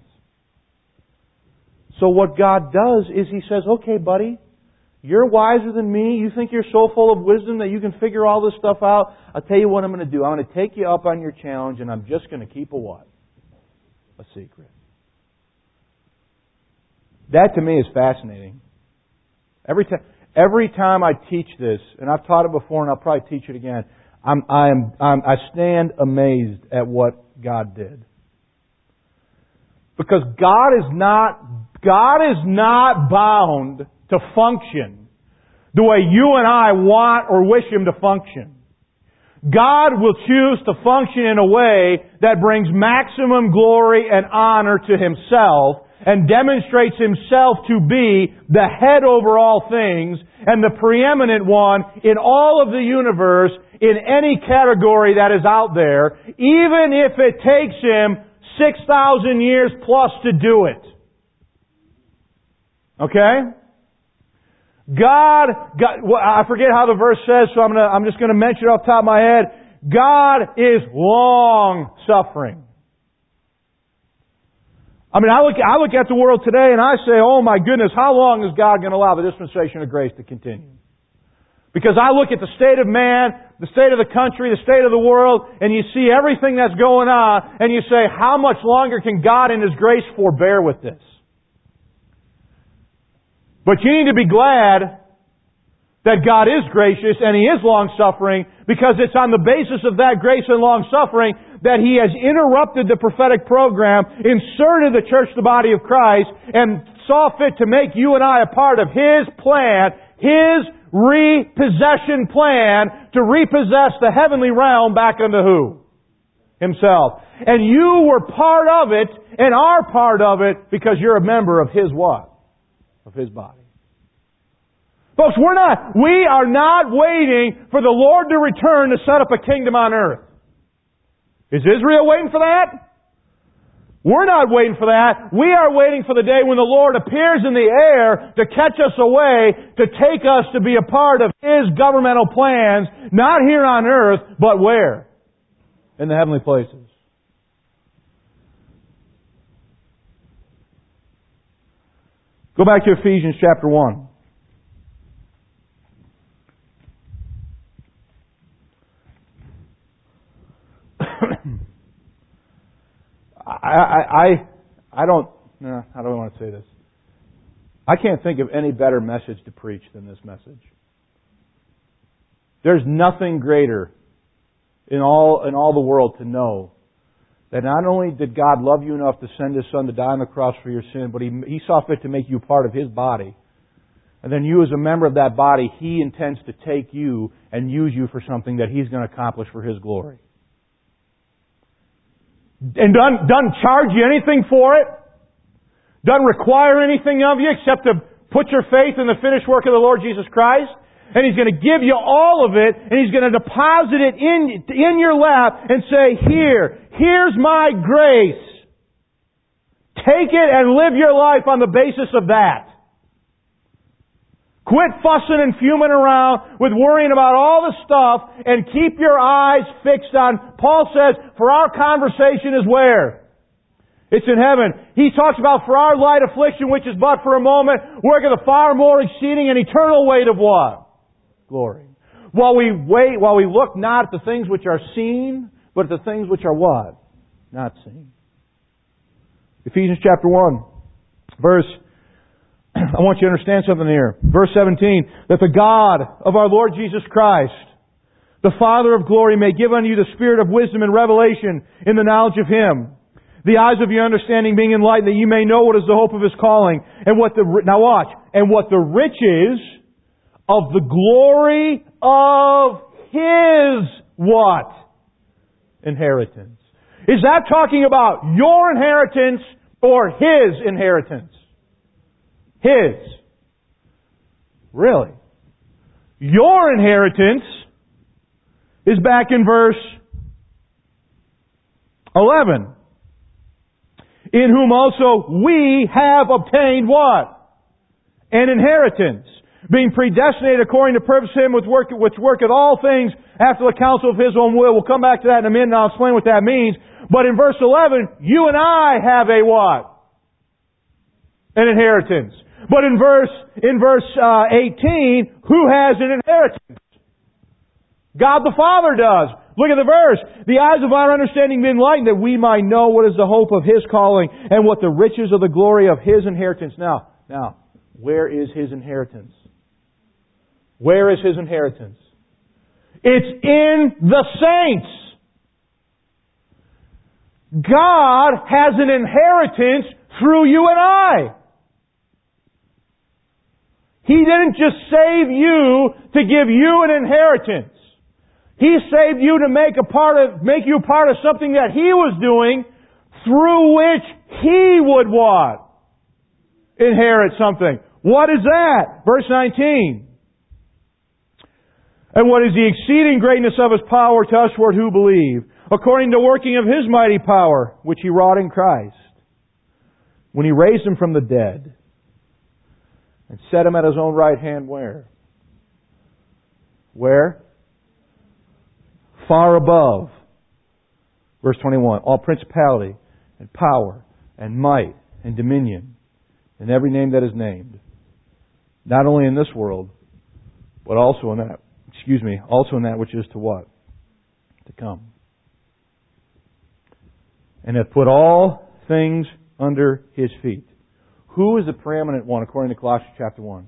So what God does is He says, okay, buddy, you're wiser than me. You think you're so full of wisdom that you can figure all this stuff out. I'll tell you what I'm going to do. I'm going to take you up on your challenge, and I'm just going to keep a what? A secret. That to me is fascinating. Every time, every time I teach this, and I've taught it before, and I'll probably teach it again, I'm, I am, I'm, I stand amazed at what God did. Because God is not, God is not bound to function the way you and I want or wish Him to function. God will choose to function in a way that brings maximum glory and honor to Himself and demonstrates Himself to be the head over all things and the preeminent one in all of the universe in any category that is out there, even if it takes Him six thousand years plus to do it. Okay? God, God, I forget how the verse says, so I'm gonna, I'm just going to mention it off the top of my head. God is long suffering. I mean, I look, I look at the world today and I say, oh my goodness, how long is God going to allow the dispensation of grace to continue? Because I look at the state of man, the state of the country, the state of the world, and you see everything that's going on, and you say, how much longer can God in His grace forbear with this? But you need to be glad that God is gracious and He is long-suffering, because it's on the basis of that grace and long-suffering that He has interrupted the prophetic program, inserted the church, the body of Christ, and saw fit to make you and I a part of His plan, His repossession plan to repossess the heavenly realm back unto who? Himself. And you were part of it and are part of it because you're a member of His what? Of His body. Folks, we're not, we are not waiting for the Lord to return to set up a kingdom on earth. Is Israel waiting for that? We're not waiting for that. We are waiting for the day when the Lord appears in the air to catch us away, to take us to be a part of His governmental plans, not here on earth, but where? In the heavenly places. Go back to Ephesians chapter one. I, I, I, I don't, no, how do I want to say this? I can't think of any better message to preach than this message. There's nothing greater in all, in all the world to know that not only did God love you enough to send His Son to die on the cross for your sin, but He, he saw fit to make you part of His body. And then you as a member of that body, He intends to take you and use you for something that He's going to accomplish for His glory. And doesn't, doesn't charge you anything for it. Doesn't require anything of you except to put your faith in the finished work of the Lord Jesus Christ. And He's going to give you all of it, and He's going to deposit it in, in your lap and say, here, here's my grace. Take it and live your life on the basis of that. Quit fussing and fuming around with worrying about all the stuff and keep your eyes fixed on, Paul says, for our conversation is where? It's in heaven. He talks about for our light affliction, which is but for a moment, worketh a far more exceeding and eternal weight of what? Glory. While we wait, while we look not at the things which are seen, but at the things which are what? Not seen. Ephesians chapter one, verse I want you to understand something here. Verse seventeen, that the God of our Lord Jesus Christ, the Father of glory, may give unto you the spirit of wisdom and revelation in the knowledge of Him. The eyes of your understanding being enlightened, that you may know what is the hope of His calling, and what the, now watch, and what the riches of the glory of His what? Inheritance. Is that talking about your inheritance or His inheritance? His. Really? Your inheritance is back in verse eleven. In whom also we have obtained what? An inheritance. Being predestinated according to purpose of Him which work, which worketh all things after the counsel of His own will. We'll come back to that in a minute and I'll explain what that means. But in verse eleven, you and I have a what? An inheritance. But in verse in verse uh, eighteen, who has an inheritance? God the Father does. Look at the verse. The eyes of our understanding be enlightened, that we might know what is the hope of His calling and what the riches of the glory of His inheritance. Now, now, where is His inheritance? Where is His inheritance? It's in the saints. God has an inheritance through you and I. He didn't just save you to give you an inheritance. He saved you to make a part of, make you a part of something that He was doing through which He would what? Inherit something. What is that? Verse nineteen. And what is the exceeding greatness of His power to usward who believe, according to working of His mighty power, which He wrought in Christ, when He raised Him from the dead, and set Him at His own right hand where? Where? Far above. Verse twenty-one. All principality and power and might and dominion and every name that is named. Not only in this world, but also in that, excuse me, also in that which is to what? To come. And have put all things under His feet. Who is the preeminent one according to Colossians chapter one?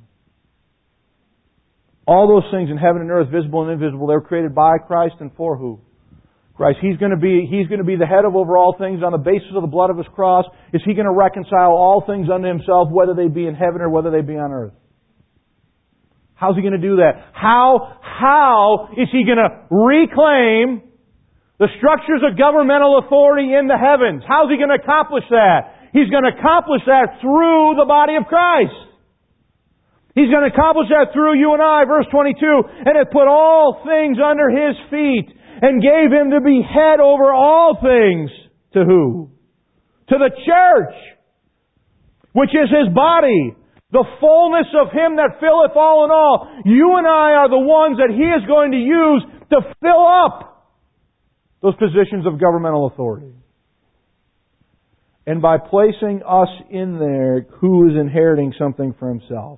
All those things in heaven and earth, visible and invisible, they were created by Christ and for who? Christ. He's going to be, He's going to be the head of over all things on the basis of the blood of His cross. Is He going to reconcile all things unto Himself, whether they be in heaven or whether they be on earth? How's He going to do that? How, how is He going to reclaim the structures of governmental authority in the heavens? How's He going to accomplish that? He's going to accomplish that through the body of Christ. He's going to accomplish that through you and I. Verse twenty-two, and hath put all things under His feet, and gave Him to be head over all things. To who? To the church, which is His body, the fullness of Him that filleth all in all. You and I are the ones that He is going to use to fill up those positions of governmental authority. And by placing us in there, who is inheriting something for Himself?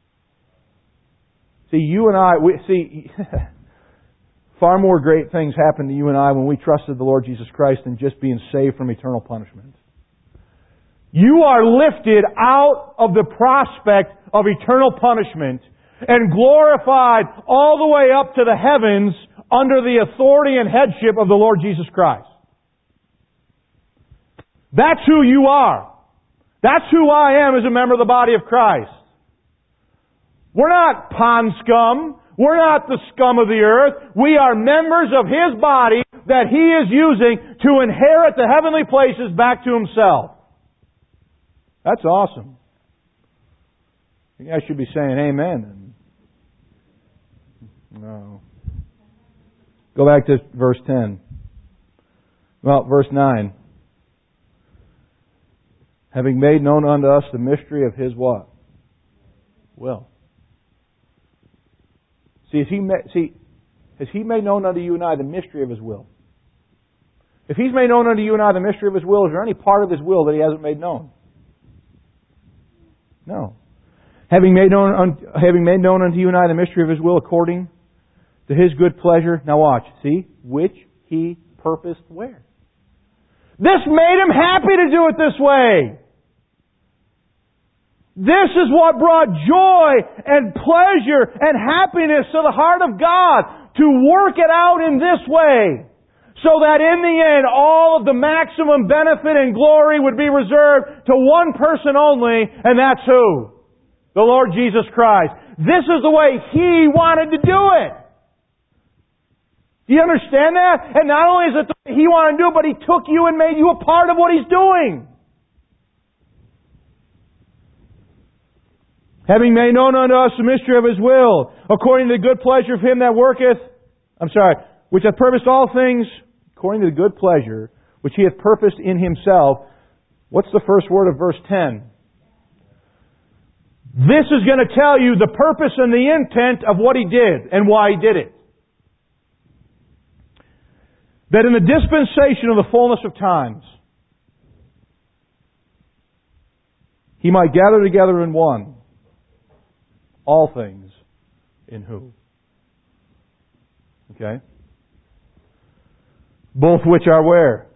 See, you and I, we, see, far more great things happened to you and I when we trusted the Lord Jesus Christ than just being saved from eternal punishment. you are lifted out of the prospect of eternal punishment and glorified all the way up to the heavens under the authority and headship of the Lord Jesus Christ. That's who you are. That's who I am as a member of the body of Christ. We're not pond scum. We're not the scum of the earth. We are members of His body that He is using to inherit the heavenly places back to Himself. That's awesome. You guys should be saying amen. No. Go back to verse ten. Well, verse nine. Having made known unto us the mystery of His what? Will. See, has He made, see, has He made known unto you and I the mystery of His will? If He's made known unto you and I the mystery of His will, is there any part of His will that He hasn't made known? No. Having made known, having made known unto you and I the mystery of His will according to His good pleasure. Now watch. See? Which He purposed where? This made Him happy to do it this way. This is what brought joy and pleasure and happiness to the heart of God, to work it out in this way, so that in the end all of the maximum benefit and glory would be reserved to one person only, and that's who? The Lord Jesus Christ. This is the way He wanted to do it. Do you understand that? And not only is it the way He wanted to do it, but He took you and made you a part of what He's doing. Having made known unto us the mystery of His will, according to the good pleasure of Him that worketh, I'm sorry, which hath purposed all things, according to the good pleasure, which He hath purposed in Himself. What's the first word of verse ten? This is going to tell you the purpose and the intent of what He did and why He did it. That in the dispensation of the fullness of times, He might gather together in one all things in who? Okay? Both which are where?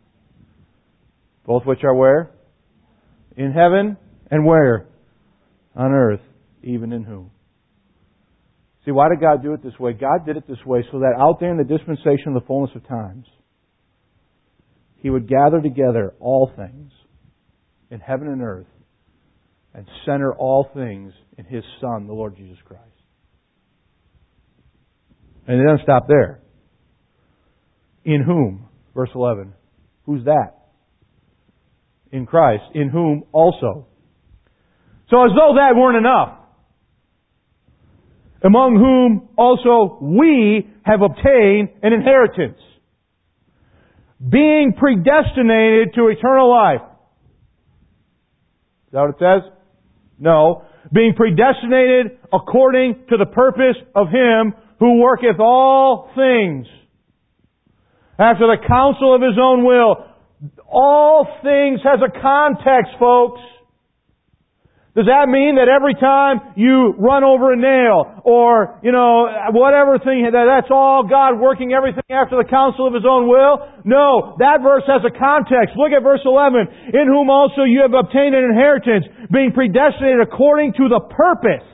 Both which are where? In heaven and where? On earth, even in who? See, why did God do it this way? God did it this way so that out there in the dispensation of the fullness of times, He would gather together all things in heaven and earth and center all things in His Son, the Lord Jesus Christ. And it doesn't stop there. In whom? Verse eleven. Who's that? In Christ. In whom also. So as though that weren't enough. Among whom also we have obtained an inheritance, being predestinated to eternal life. Is that what it says? No. Being predestinated according to the purpose of Him who worketh all things after the counsel of His own will. All things has a context, folks. Does that mean that every time you run over a nail or, you know, whatever thing, that that's all God working everything after the counsel of His own will? No, that verse has a context. Look at verse eleven. In whom also you have obtained an inheritance, being predestinated according to the purpose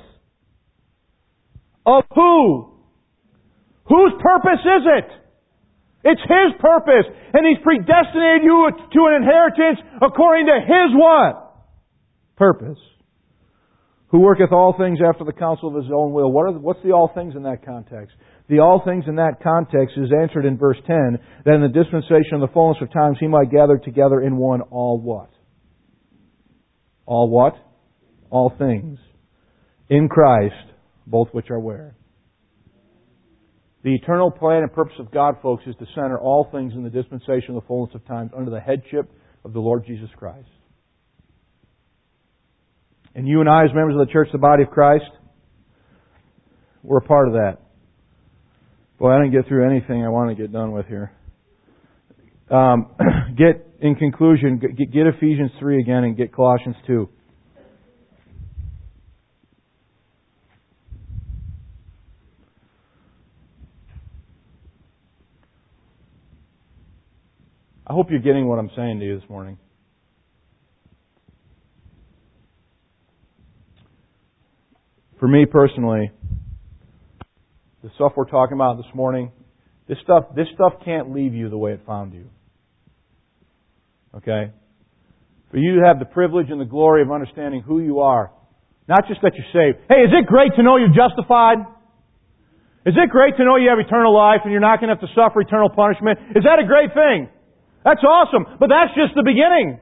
of who? Whose purpose is it? It's His purpose. And He's predestinated you to an inheritance according to His what? Purpose. Who worketh all things after the counsel of His own will. What are the, what's the all things in that context? The all things in that context is answered in verse ten, that in the dispensation of the fullness of times He might gather together in one all what? All what? All things. In Christ, both which are where? The eternal plan and purpose of God, folks, is to center all things in the dispensation of the fullness of times under the headship of the Lord Jesus Christ. And you and I, as members of the church, the body of Christ, we're a part of that. Boy, I didn't get through anything I want to get done with here. Um, get, in conclusion, get, get Ephesians three again and get Colossians two. I hope you're getting what I'm saying to you this morning. For me personally, the stuff we're talking about this morning, this stuff, this stuff can't leave you the way it found you. Okay? For you to have the privilege and the glory of understanding who you are. Not just that you're saved. Hey, is it great to know you're justified? Is it great to know you have eternal life and you're not going to have to suffer eternal punishment? Is that a great thing? That's awesome. But that's just the beginning.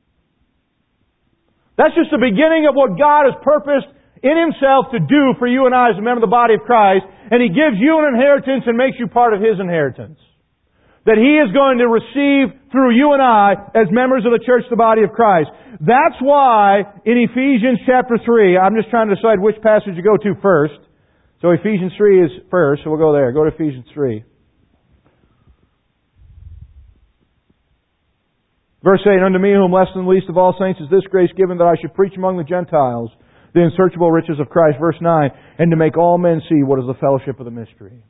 That's just the beginning of what God has purposed in Himself to do for you and I as a member of the body of Christ. And He gives you an inheritance and makes you part of His inheritance. That He is going to receive through you and I as members of the church, the body of Christ. That's why in Ephesians chapter three, I'm just trying to decide which passage to go to first. So Ephesians three is first, so we'll go there. Go to Ephesians three. Verse eight, Unto me whom less than the least of all saints is this grace given, that I should preach among the Gentiles the unsearchable riches of Christ. Verse nine, and to make all men see what is the fellowship of the mystery.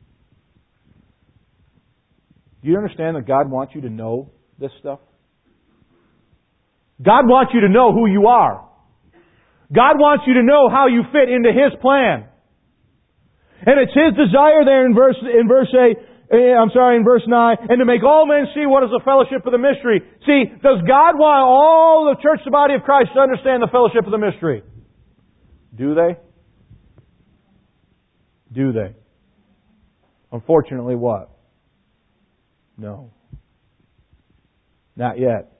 Do you understand that God wants you to know this stuff? God wants you to know who you are. God wants you to know how you fit into His plan. And it's His desire there in verse in verse eight, I'm sorry, in verse nine, and to make all men see what is the fellowship of the mystery. See, does God want all the church, the body of Christ, to understand the fellowship of the mystery? Do they? Do they? Unfortunately, what? No. Not yet.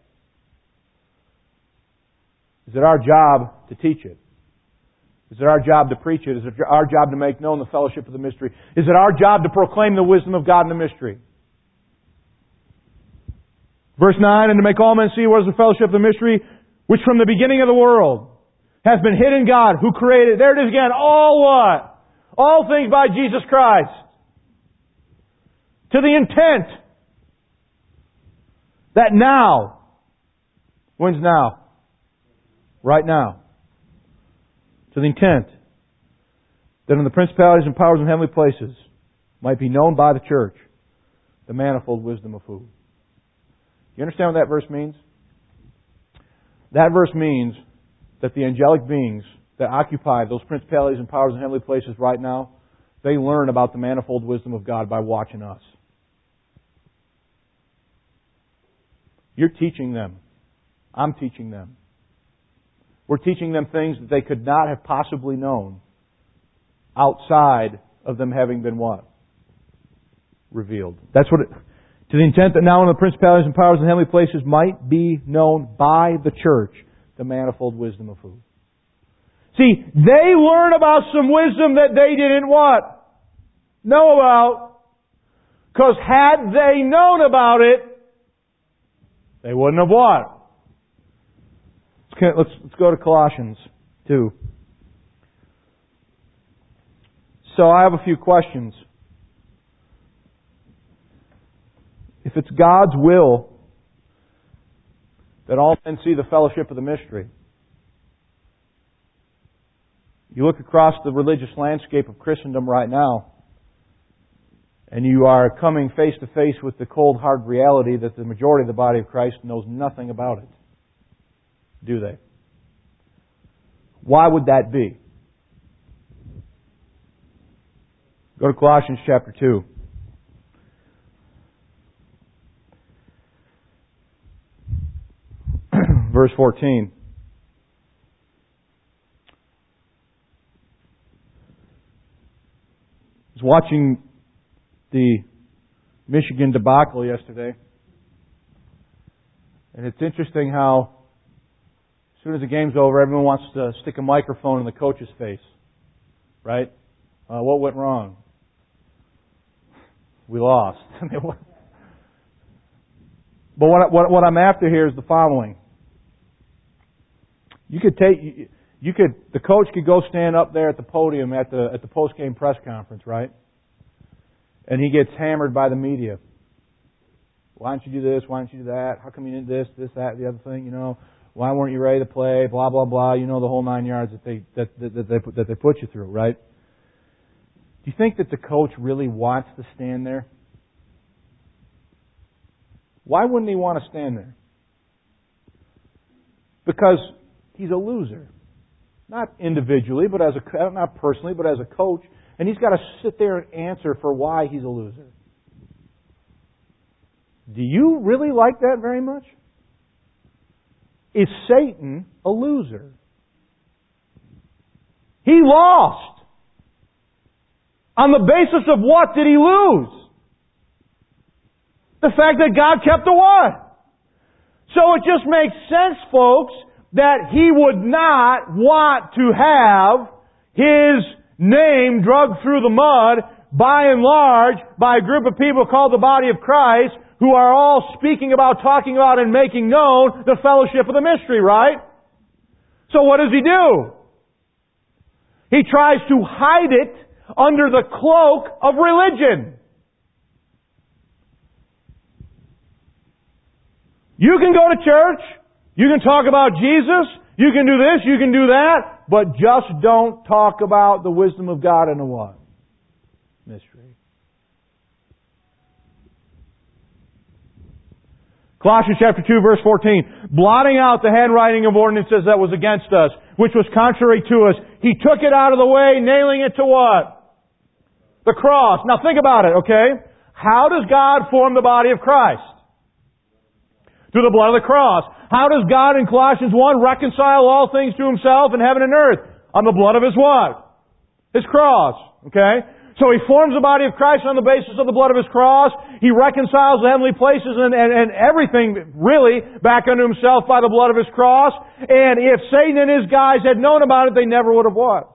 Is it our job to teach it? Is it our job to preach it? Is it our job to make known the fellowship of the mystery? Is it our job to proclaim the wisdom of God in the mystery? Verse nine, and to make all men see what is the fellowship of the mystery, which from the beginning of the world has been hid in God, who created, there it is again, all what? All things by Jesus Christ. To the intent that now, when's now? Right now. To the intent that in the principalities and powers in heavenly places might be known by the church the manifold wisdom of who? You understand what that verse means? That verse means that the angelic beings that occupy those principalities and powers in heavenly places right now, they learn about the manifold wisdom of God by watching us. You're teaching them. I'm teaching them. We're teaching them things that they could not have possibly known outside of them having been what? Revealed. That's what it, to the intent that now in the principalities and powers in heavenly places might be known by the church the manifold wisdom of who? See, they learn about some wisdom that they didn't what? Know about. Because had they known about it, they wouldn't have what? Let's, let's go to Colossians two. So I have a few questions. If it's God's will that all men see the fellowship of the mystery, you look across the religious landscape of Christendom right now, and you are coming face to face with the cold, hard reality that the majority of the body of Christ knows nothing about it. Do they? Why would that be? Go to Colossians chapter two. Verse fourteen. I was watching the Michigan debacle yesterday. And it's interesting how as soon as the game's over, everyone wants to stick a microphone in the coach's face. Right? Uh, what went wrong? We lost. But what, what, what I'm after here is the following. You could take, you could, the coach could go stand up there at the podium at the at the post-game press conference, right? And he gets hammered by the media. Why don't you do this? Why don't you do that? How come you did this, this, that, the other thing? You know, why weren't you ready to play? Blah blah blah. You know the whole nine yards that they that that, that they put, that they put you through, right? Do you think that the coach really wants to stand there? Why wouldn't he want to stand there? Because he's a loser. not individually, but as a, not personally, but as a coach, and he's got to sit there and answer for why he's a loser. Do you really like that very much? Is Satan a loser? He lost. On the basis of what did he lose? The fact that God kept the what? So it just makes sense, folks, that he would not want to have his name dragged through the mud, by and large, by a group of people called the body of Christ, who are all speaking about, talking about, and making known the fellowship of the mystery, right? So what does he do? He tries to hide it under the cloak of religion. You can go to church, you can talk about Jesus, you can do this, you can do that, but just don't talk about the wisdom of God and the what? Mystery. Colossians chapter two, verse fourteen. Blotting out the handwriting of ordinances that was against us, which was contrary to us. He took it out of the way, nailing it to what? The cross. Now think about it, okay? How does God form the body of Christ? Through the blood of the cross. How does God in Colossians one reconcile all things to Himself in heaven and earth? On the blood of His what? His cross. Okay? So He forms the body of Christ on the basis of the blood of His cross. He reconciles the heavenly places and, and, and everything, really, back unto Himself by the blood of His cross. And if Satan and his guys had known about it, they never would have what?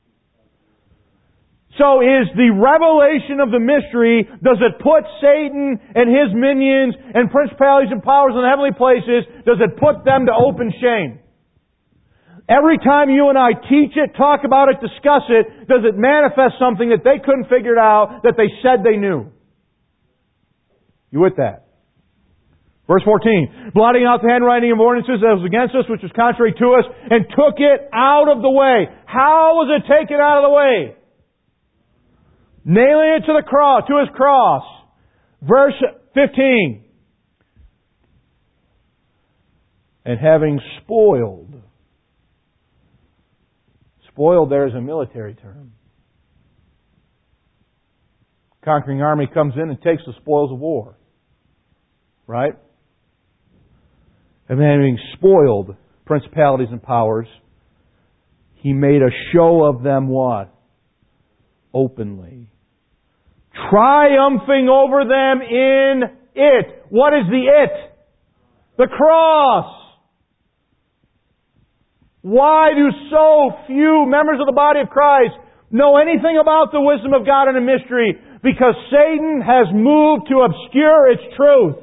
So is the revelation of the mystery, does it put Satan and his minions and principalities and powers in the heavenly places, does it put them to open shame? Every time you and I teach it, talk about it, discuss it, does it manifest something that they couldn't figure out that they said they knew? You with that? Verse fourteen. Blotting out the handwriting of ordinances that was against us, which was contrary to us, and took it out of the way. How was it taken out of the way? Nailing it to the cross, to His cross. Verse fifteen. And having spoiled. Spoiled there is a military term. Conquering army comes in and takes the spoils of war. Right? And having spoiled principalities and powers, He made a show of them what? Openly. Triumphing over them in it. What is the it? The cross. Why do so few members of the body of Christ know anything about the wisdom of God and the mystery? Because Satan has moved to obscure its truth.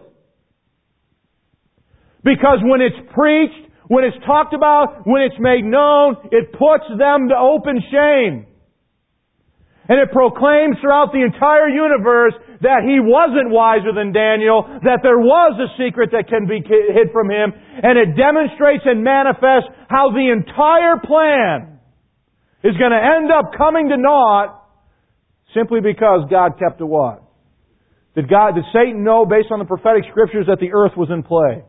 Because when it's preached, when it's talked about, when it's made known, it puts them to open shame. And it proclaims throughout the entire universe that he wasn't wiser than Daniel, that there was a secret that can be hid from him, and it demonstrates and manifests how the entire plan is going to end up coming to naught simply because God kept a what? Did God, did Satan know based on the prophetic scriptures that the earth was in play?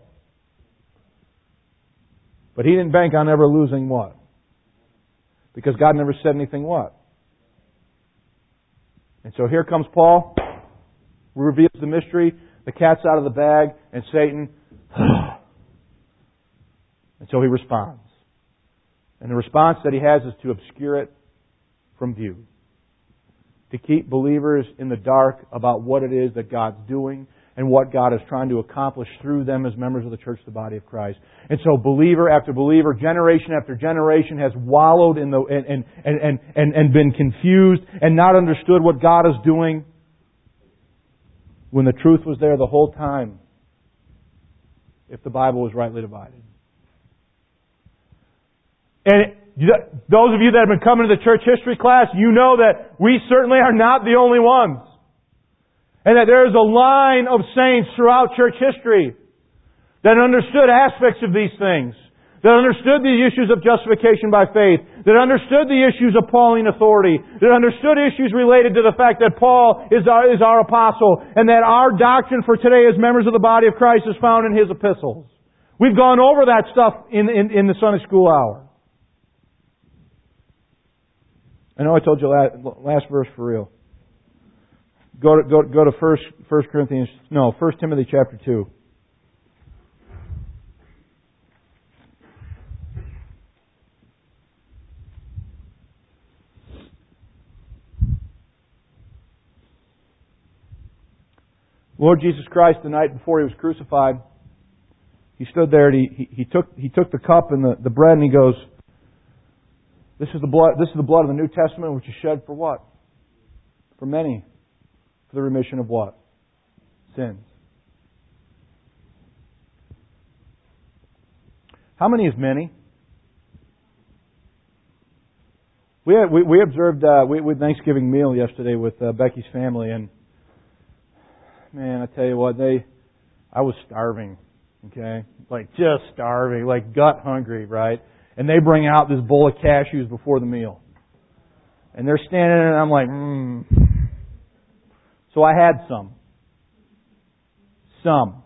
But he didn't bank on ever losing what? Because God never said anything what? And so here comes Paul, reveals the mystery, the cat's out of the bag, and Satan, and so he responds. And the response that he has is to obscure it from view. To keep believers in the dark about what it is that God's doing and what God is trying to accomplish through them as members of the church, the body of Christ. And so believer after believer, generation after generation has wallowed in the and and and and, and been confused and not understood what God is doing when the truth was there the whole time, if the Bible was rightly divided. And those of you that have been coming to the church history class, you know that we certainly are not the only ones. And that there is a line of saints throughout church history that understood aspects of these things, that understood the issues of justification by faith, that understood the issues of Pauline authority, that understood issues related to the fact that Paul is our, is our apostle, and that our doctrine for today as members of the body of Christ is found in his epistles. We've gone over that stuff in, in, in the Sunday school hour. I know I told you last, last verse for real. Go to go go to first First Corinthians. No, First Timothy chapter two. Lord Jesus Christ, the night before He was crucified, He stood there and He, he, he took He took the cup and the, the bread and He goes, This is the blood this is the blood of the New Testament which is shed for what? For many. For the remission of what? Sins. How many is many? We had, we, we observed uh, we, we had Thanksgiving meal yesterday with uh, Becky's family, and man, I tell you what, they I was starving, okay, like just starving, like gut hungry, right? And they bring out this bowl of cashews before the meal, and they're standing there, and I'm like, mmm. So I had some. Some.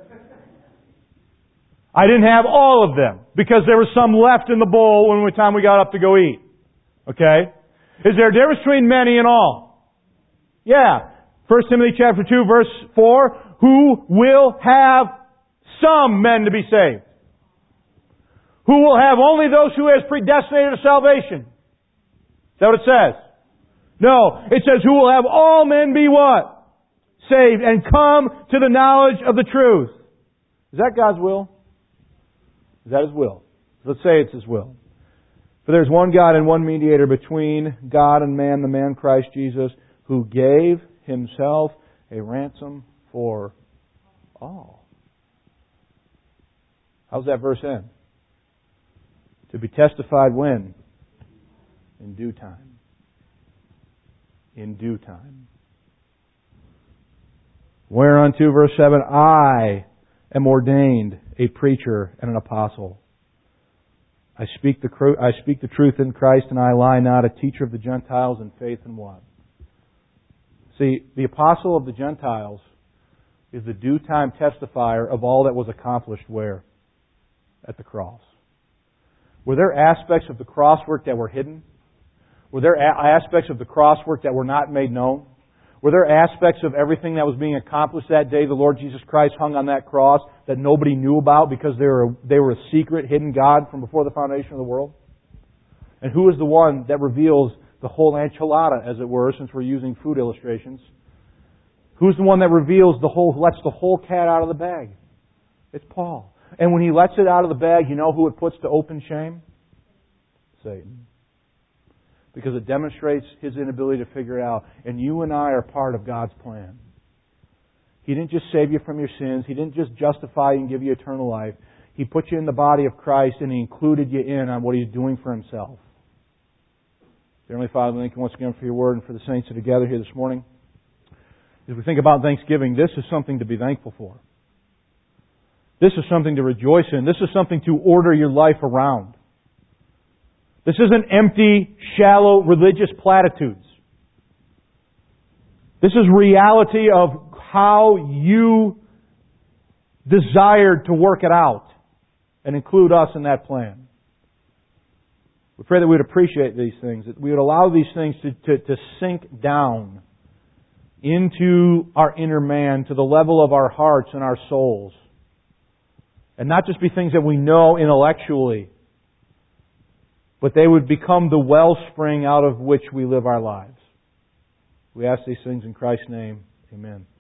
I didn't have all of them because there was some left in the bowl when the time we got up to go eat. Okay? Is there a difference between many and all? Yeah. First Timothy chapter two verse four, who will have some men to be saved? Who will have only those who has predestinated to salvation? Is that what it says? No, it says, who will have all men be what? Saved and come to the knowledge of the truth. Is that God's will? Is that His will? Let's say it's His will. For there's one God and one mediator between God and man, the man Christ Jesus, who gave Himself a ransom for all. How's that verse end? To be testified when? In due time. In due time. Whereunto, verse seven, I am ordained a preacher and an apostle. I speak the I speak the truth in Christ, and I lie not, a teacher of the Gentiles in faith and what? See, the apostle of the Gentiles is the due time testifier of all that was accomplished where? At the cross. Were there aspects of the cross work that were hidden? Were there aspects of the cross work that were not made known? Were there aspects of everything that was being accomplished that day the Lord Jesus Christ hung on that cross that nobody knew about because they were, they were a secret, hidden God from before the foundation of the world? And who is the one that reveals the whole enchilada, as it were, since we're using food illustrations? Who's the one that reveals the whole, lets the whole cat out of the bag? It's Paul. And when he lets it out of the bag, you know who it puts to open shame? Satan. Because it demonstrates his inability to figure it out. And you and I are part of God's plan. He didn't just save you from your sins. He didn't just justify you and give you eternal life. He put you in the body of Christ and He included you in on what He's doing for Himself. Dear Heavenly Father, thank you once again for your word and for the saints that are gathered here this morning. As we think about Thanksgiving, this is something to be thankful for. This is something to rejoice in. This is something to order your life around. This isn't empty, shallow, religious platitudes. This is reality of how you desired to work it out and include us in that plan. We pray that we would appreciate these things, that we would allow these things to, to, to sink down into our inner man, to the level of our hearts and our souls. And not just be things that we know intellectually, but they would become the wellspring out of which we live our lives. We ask these things in Christ's name. Amen.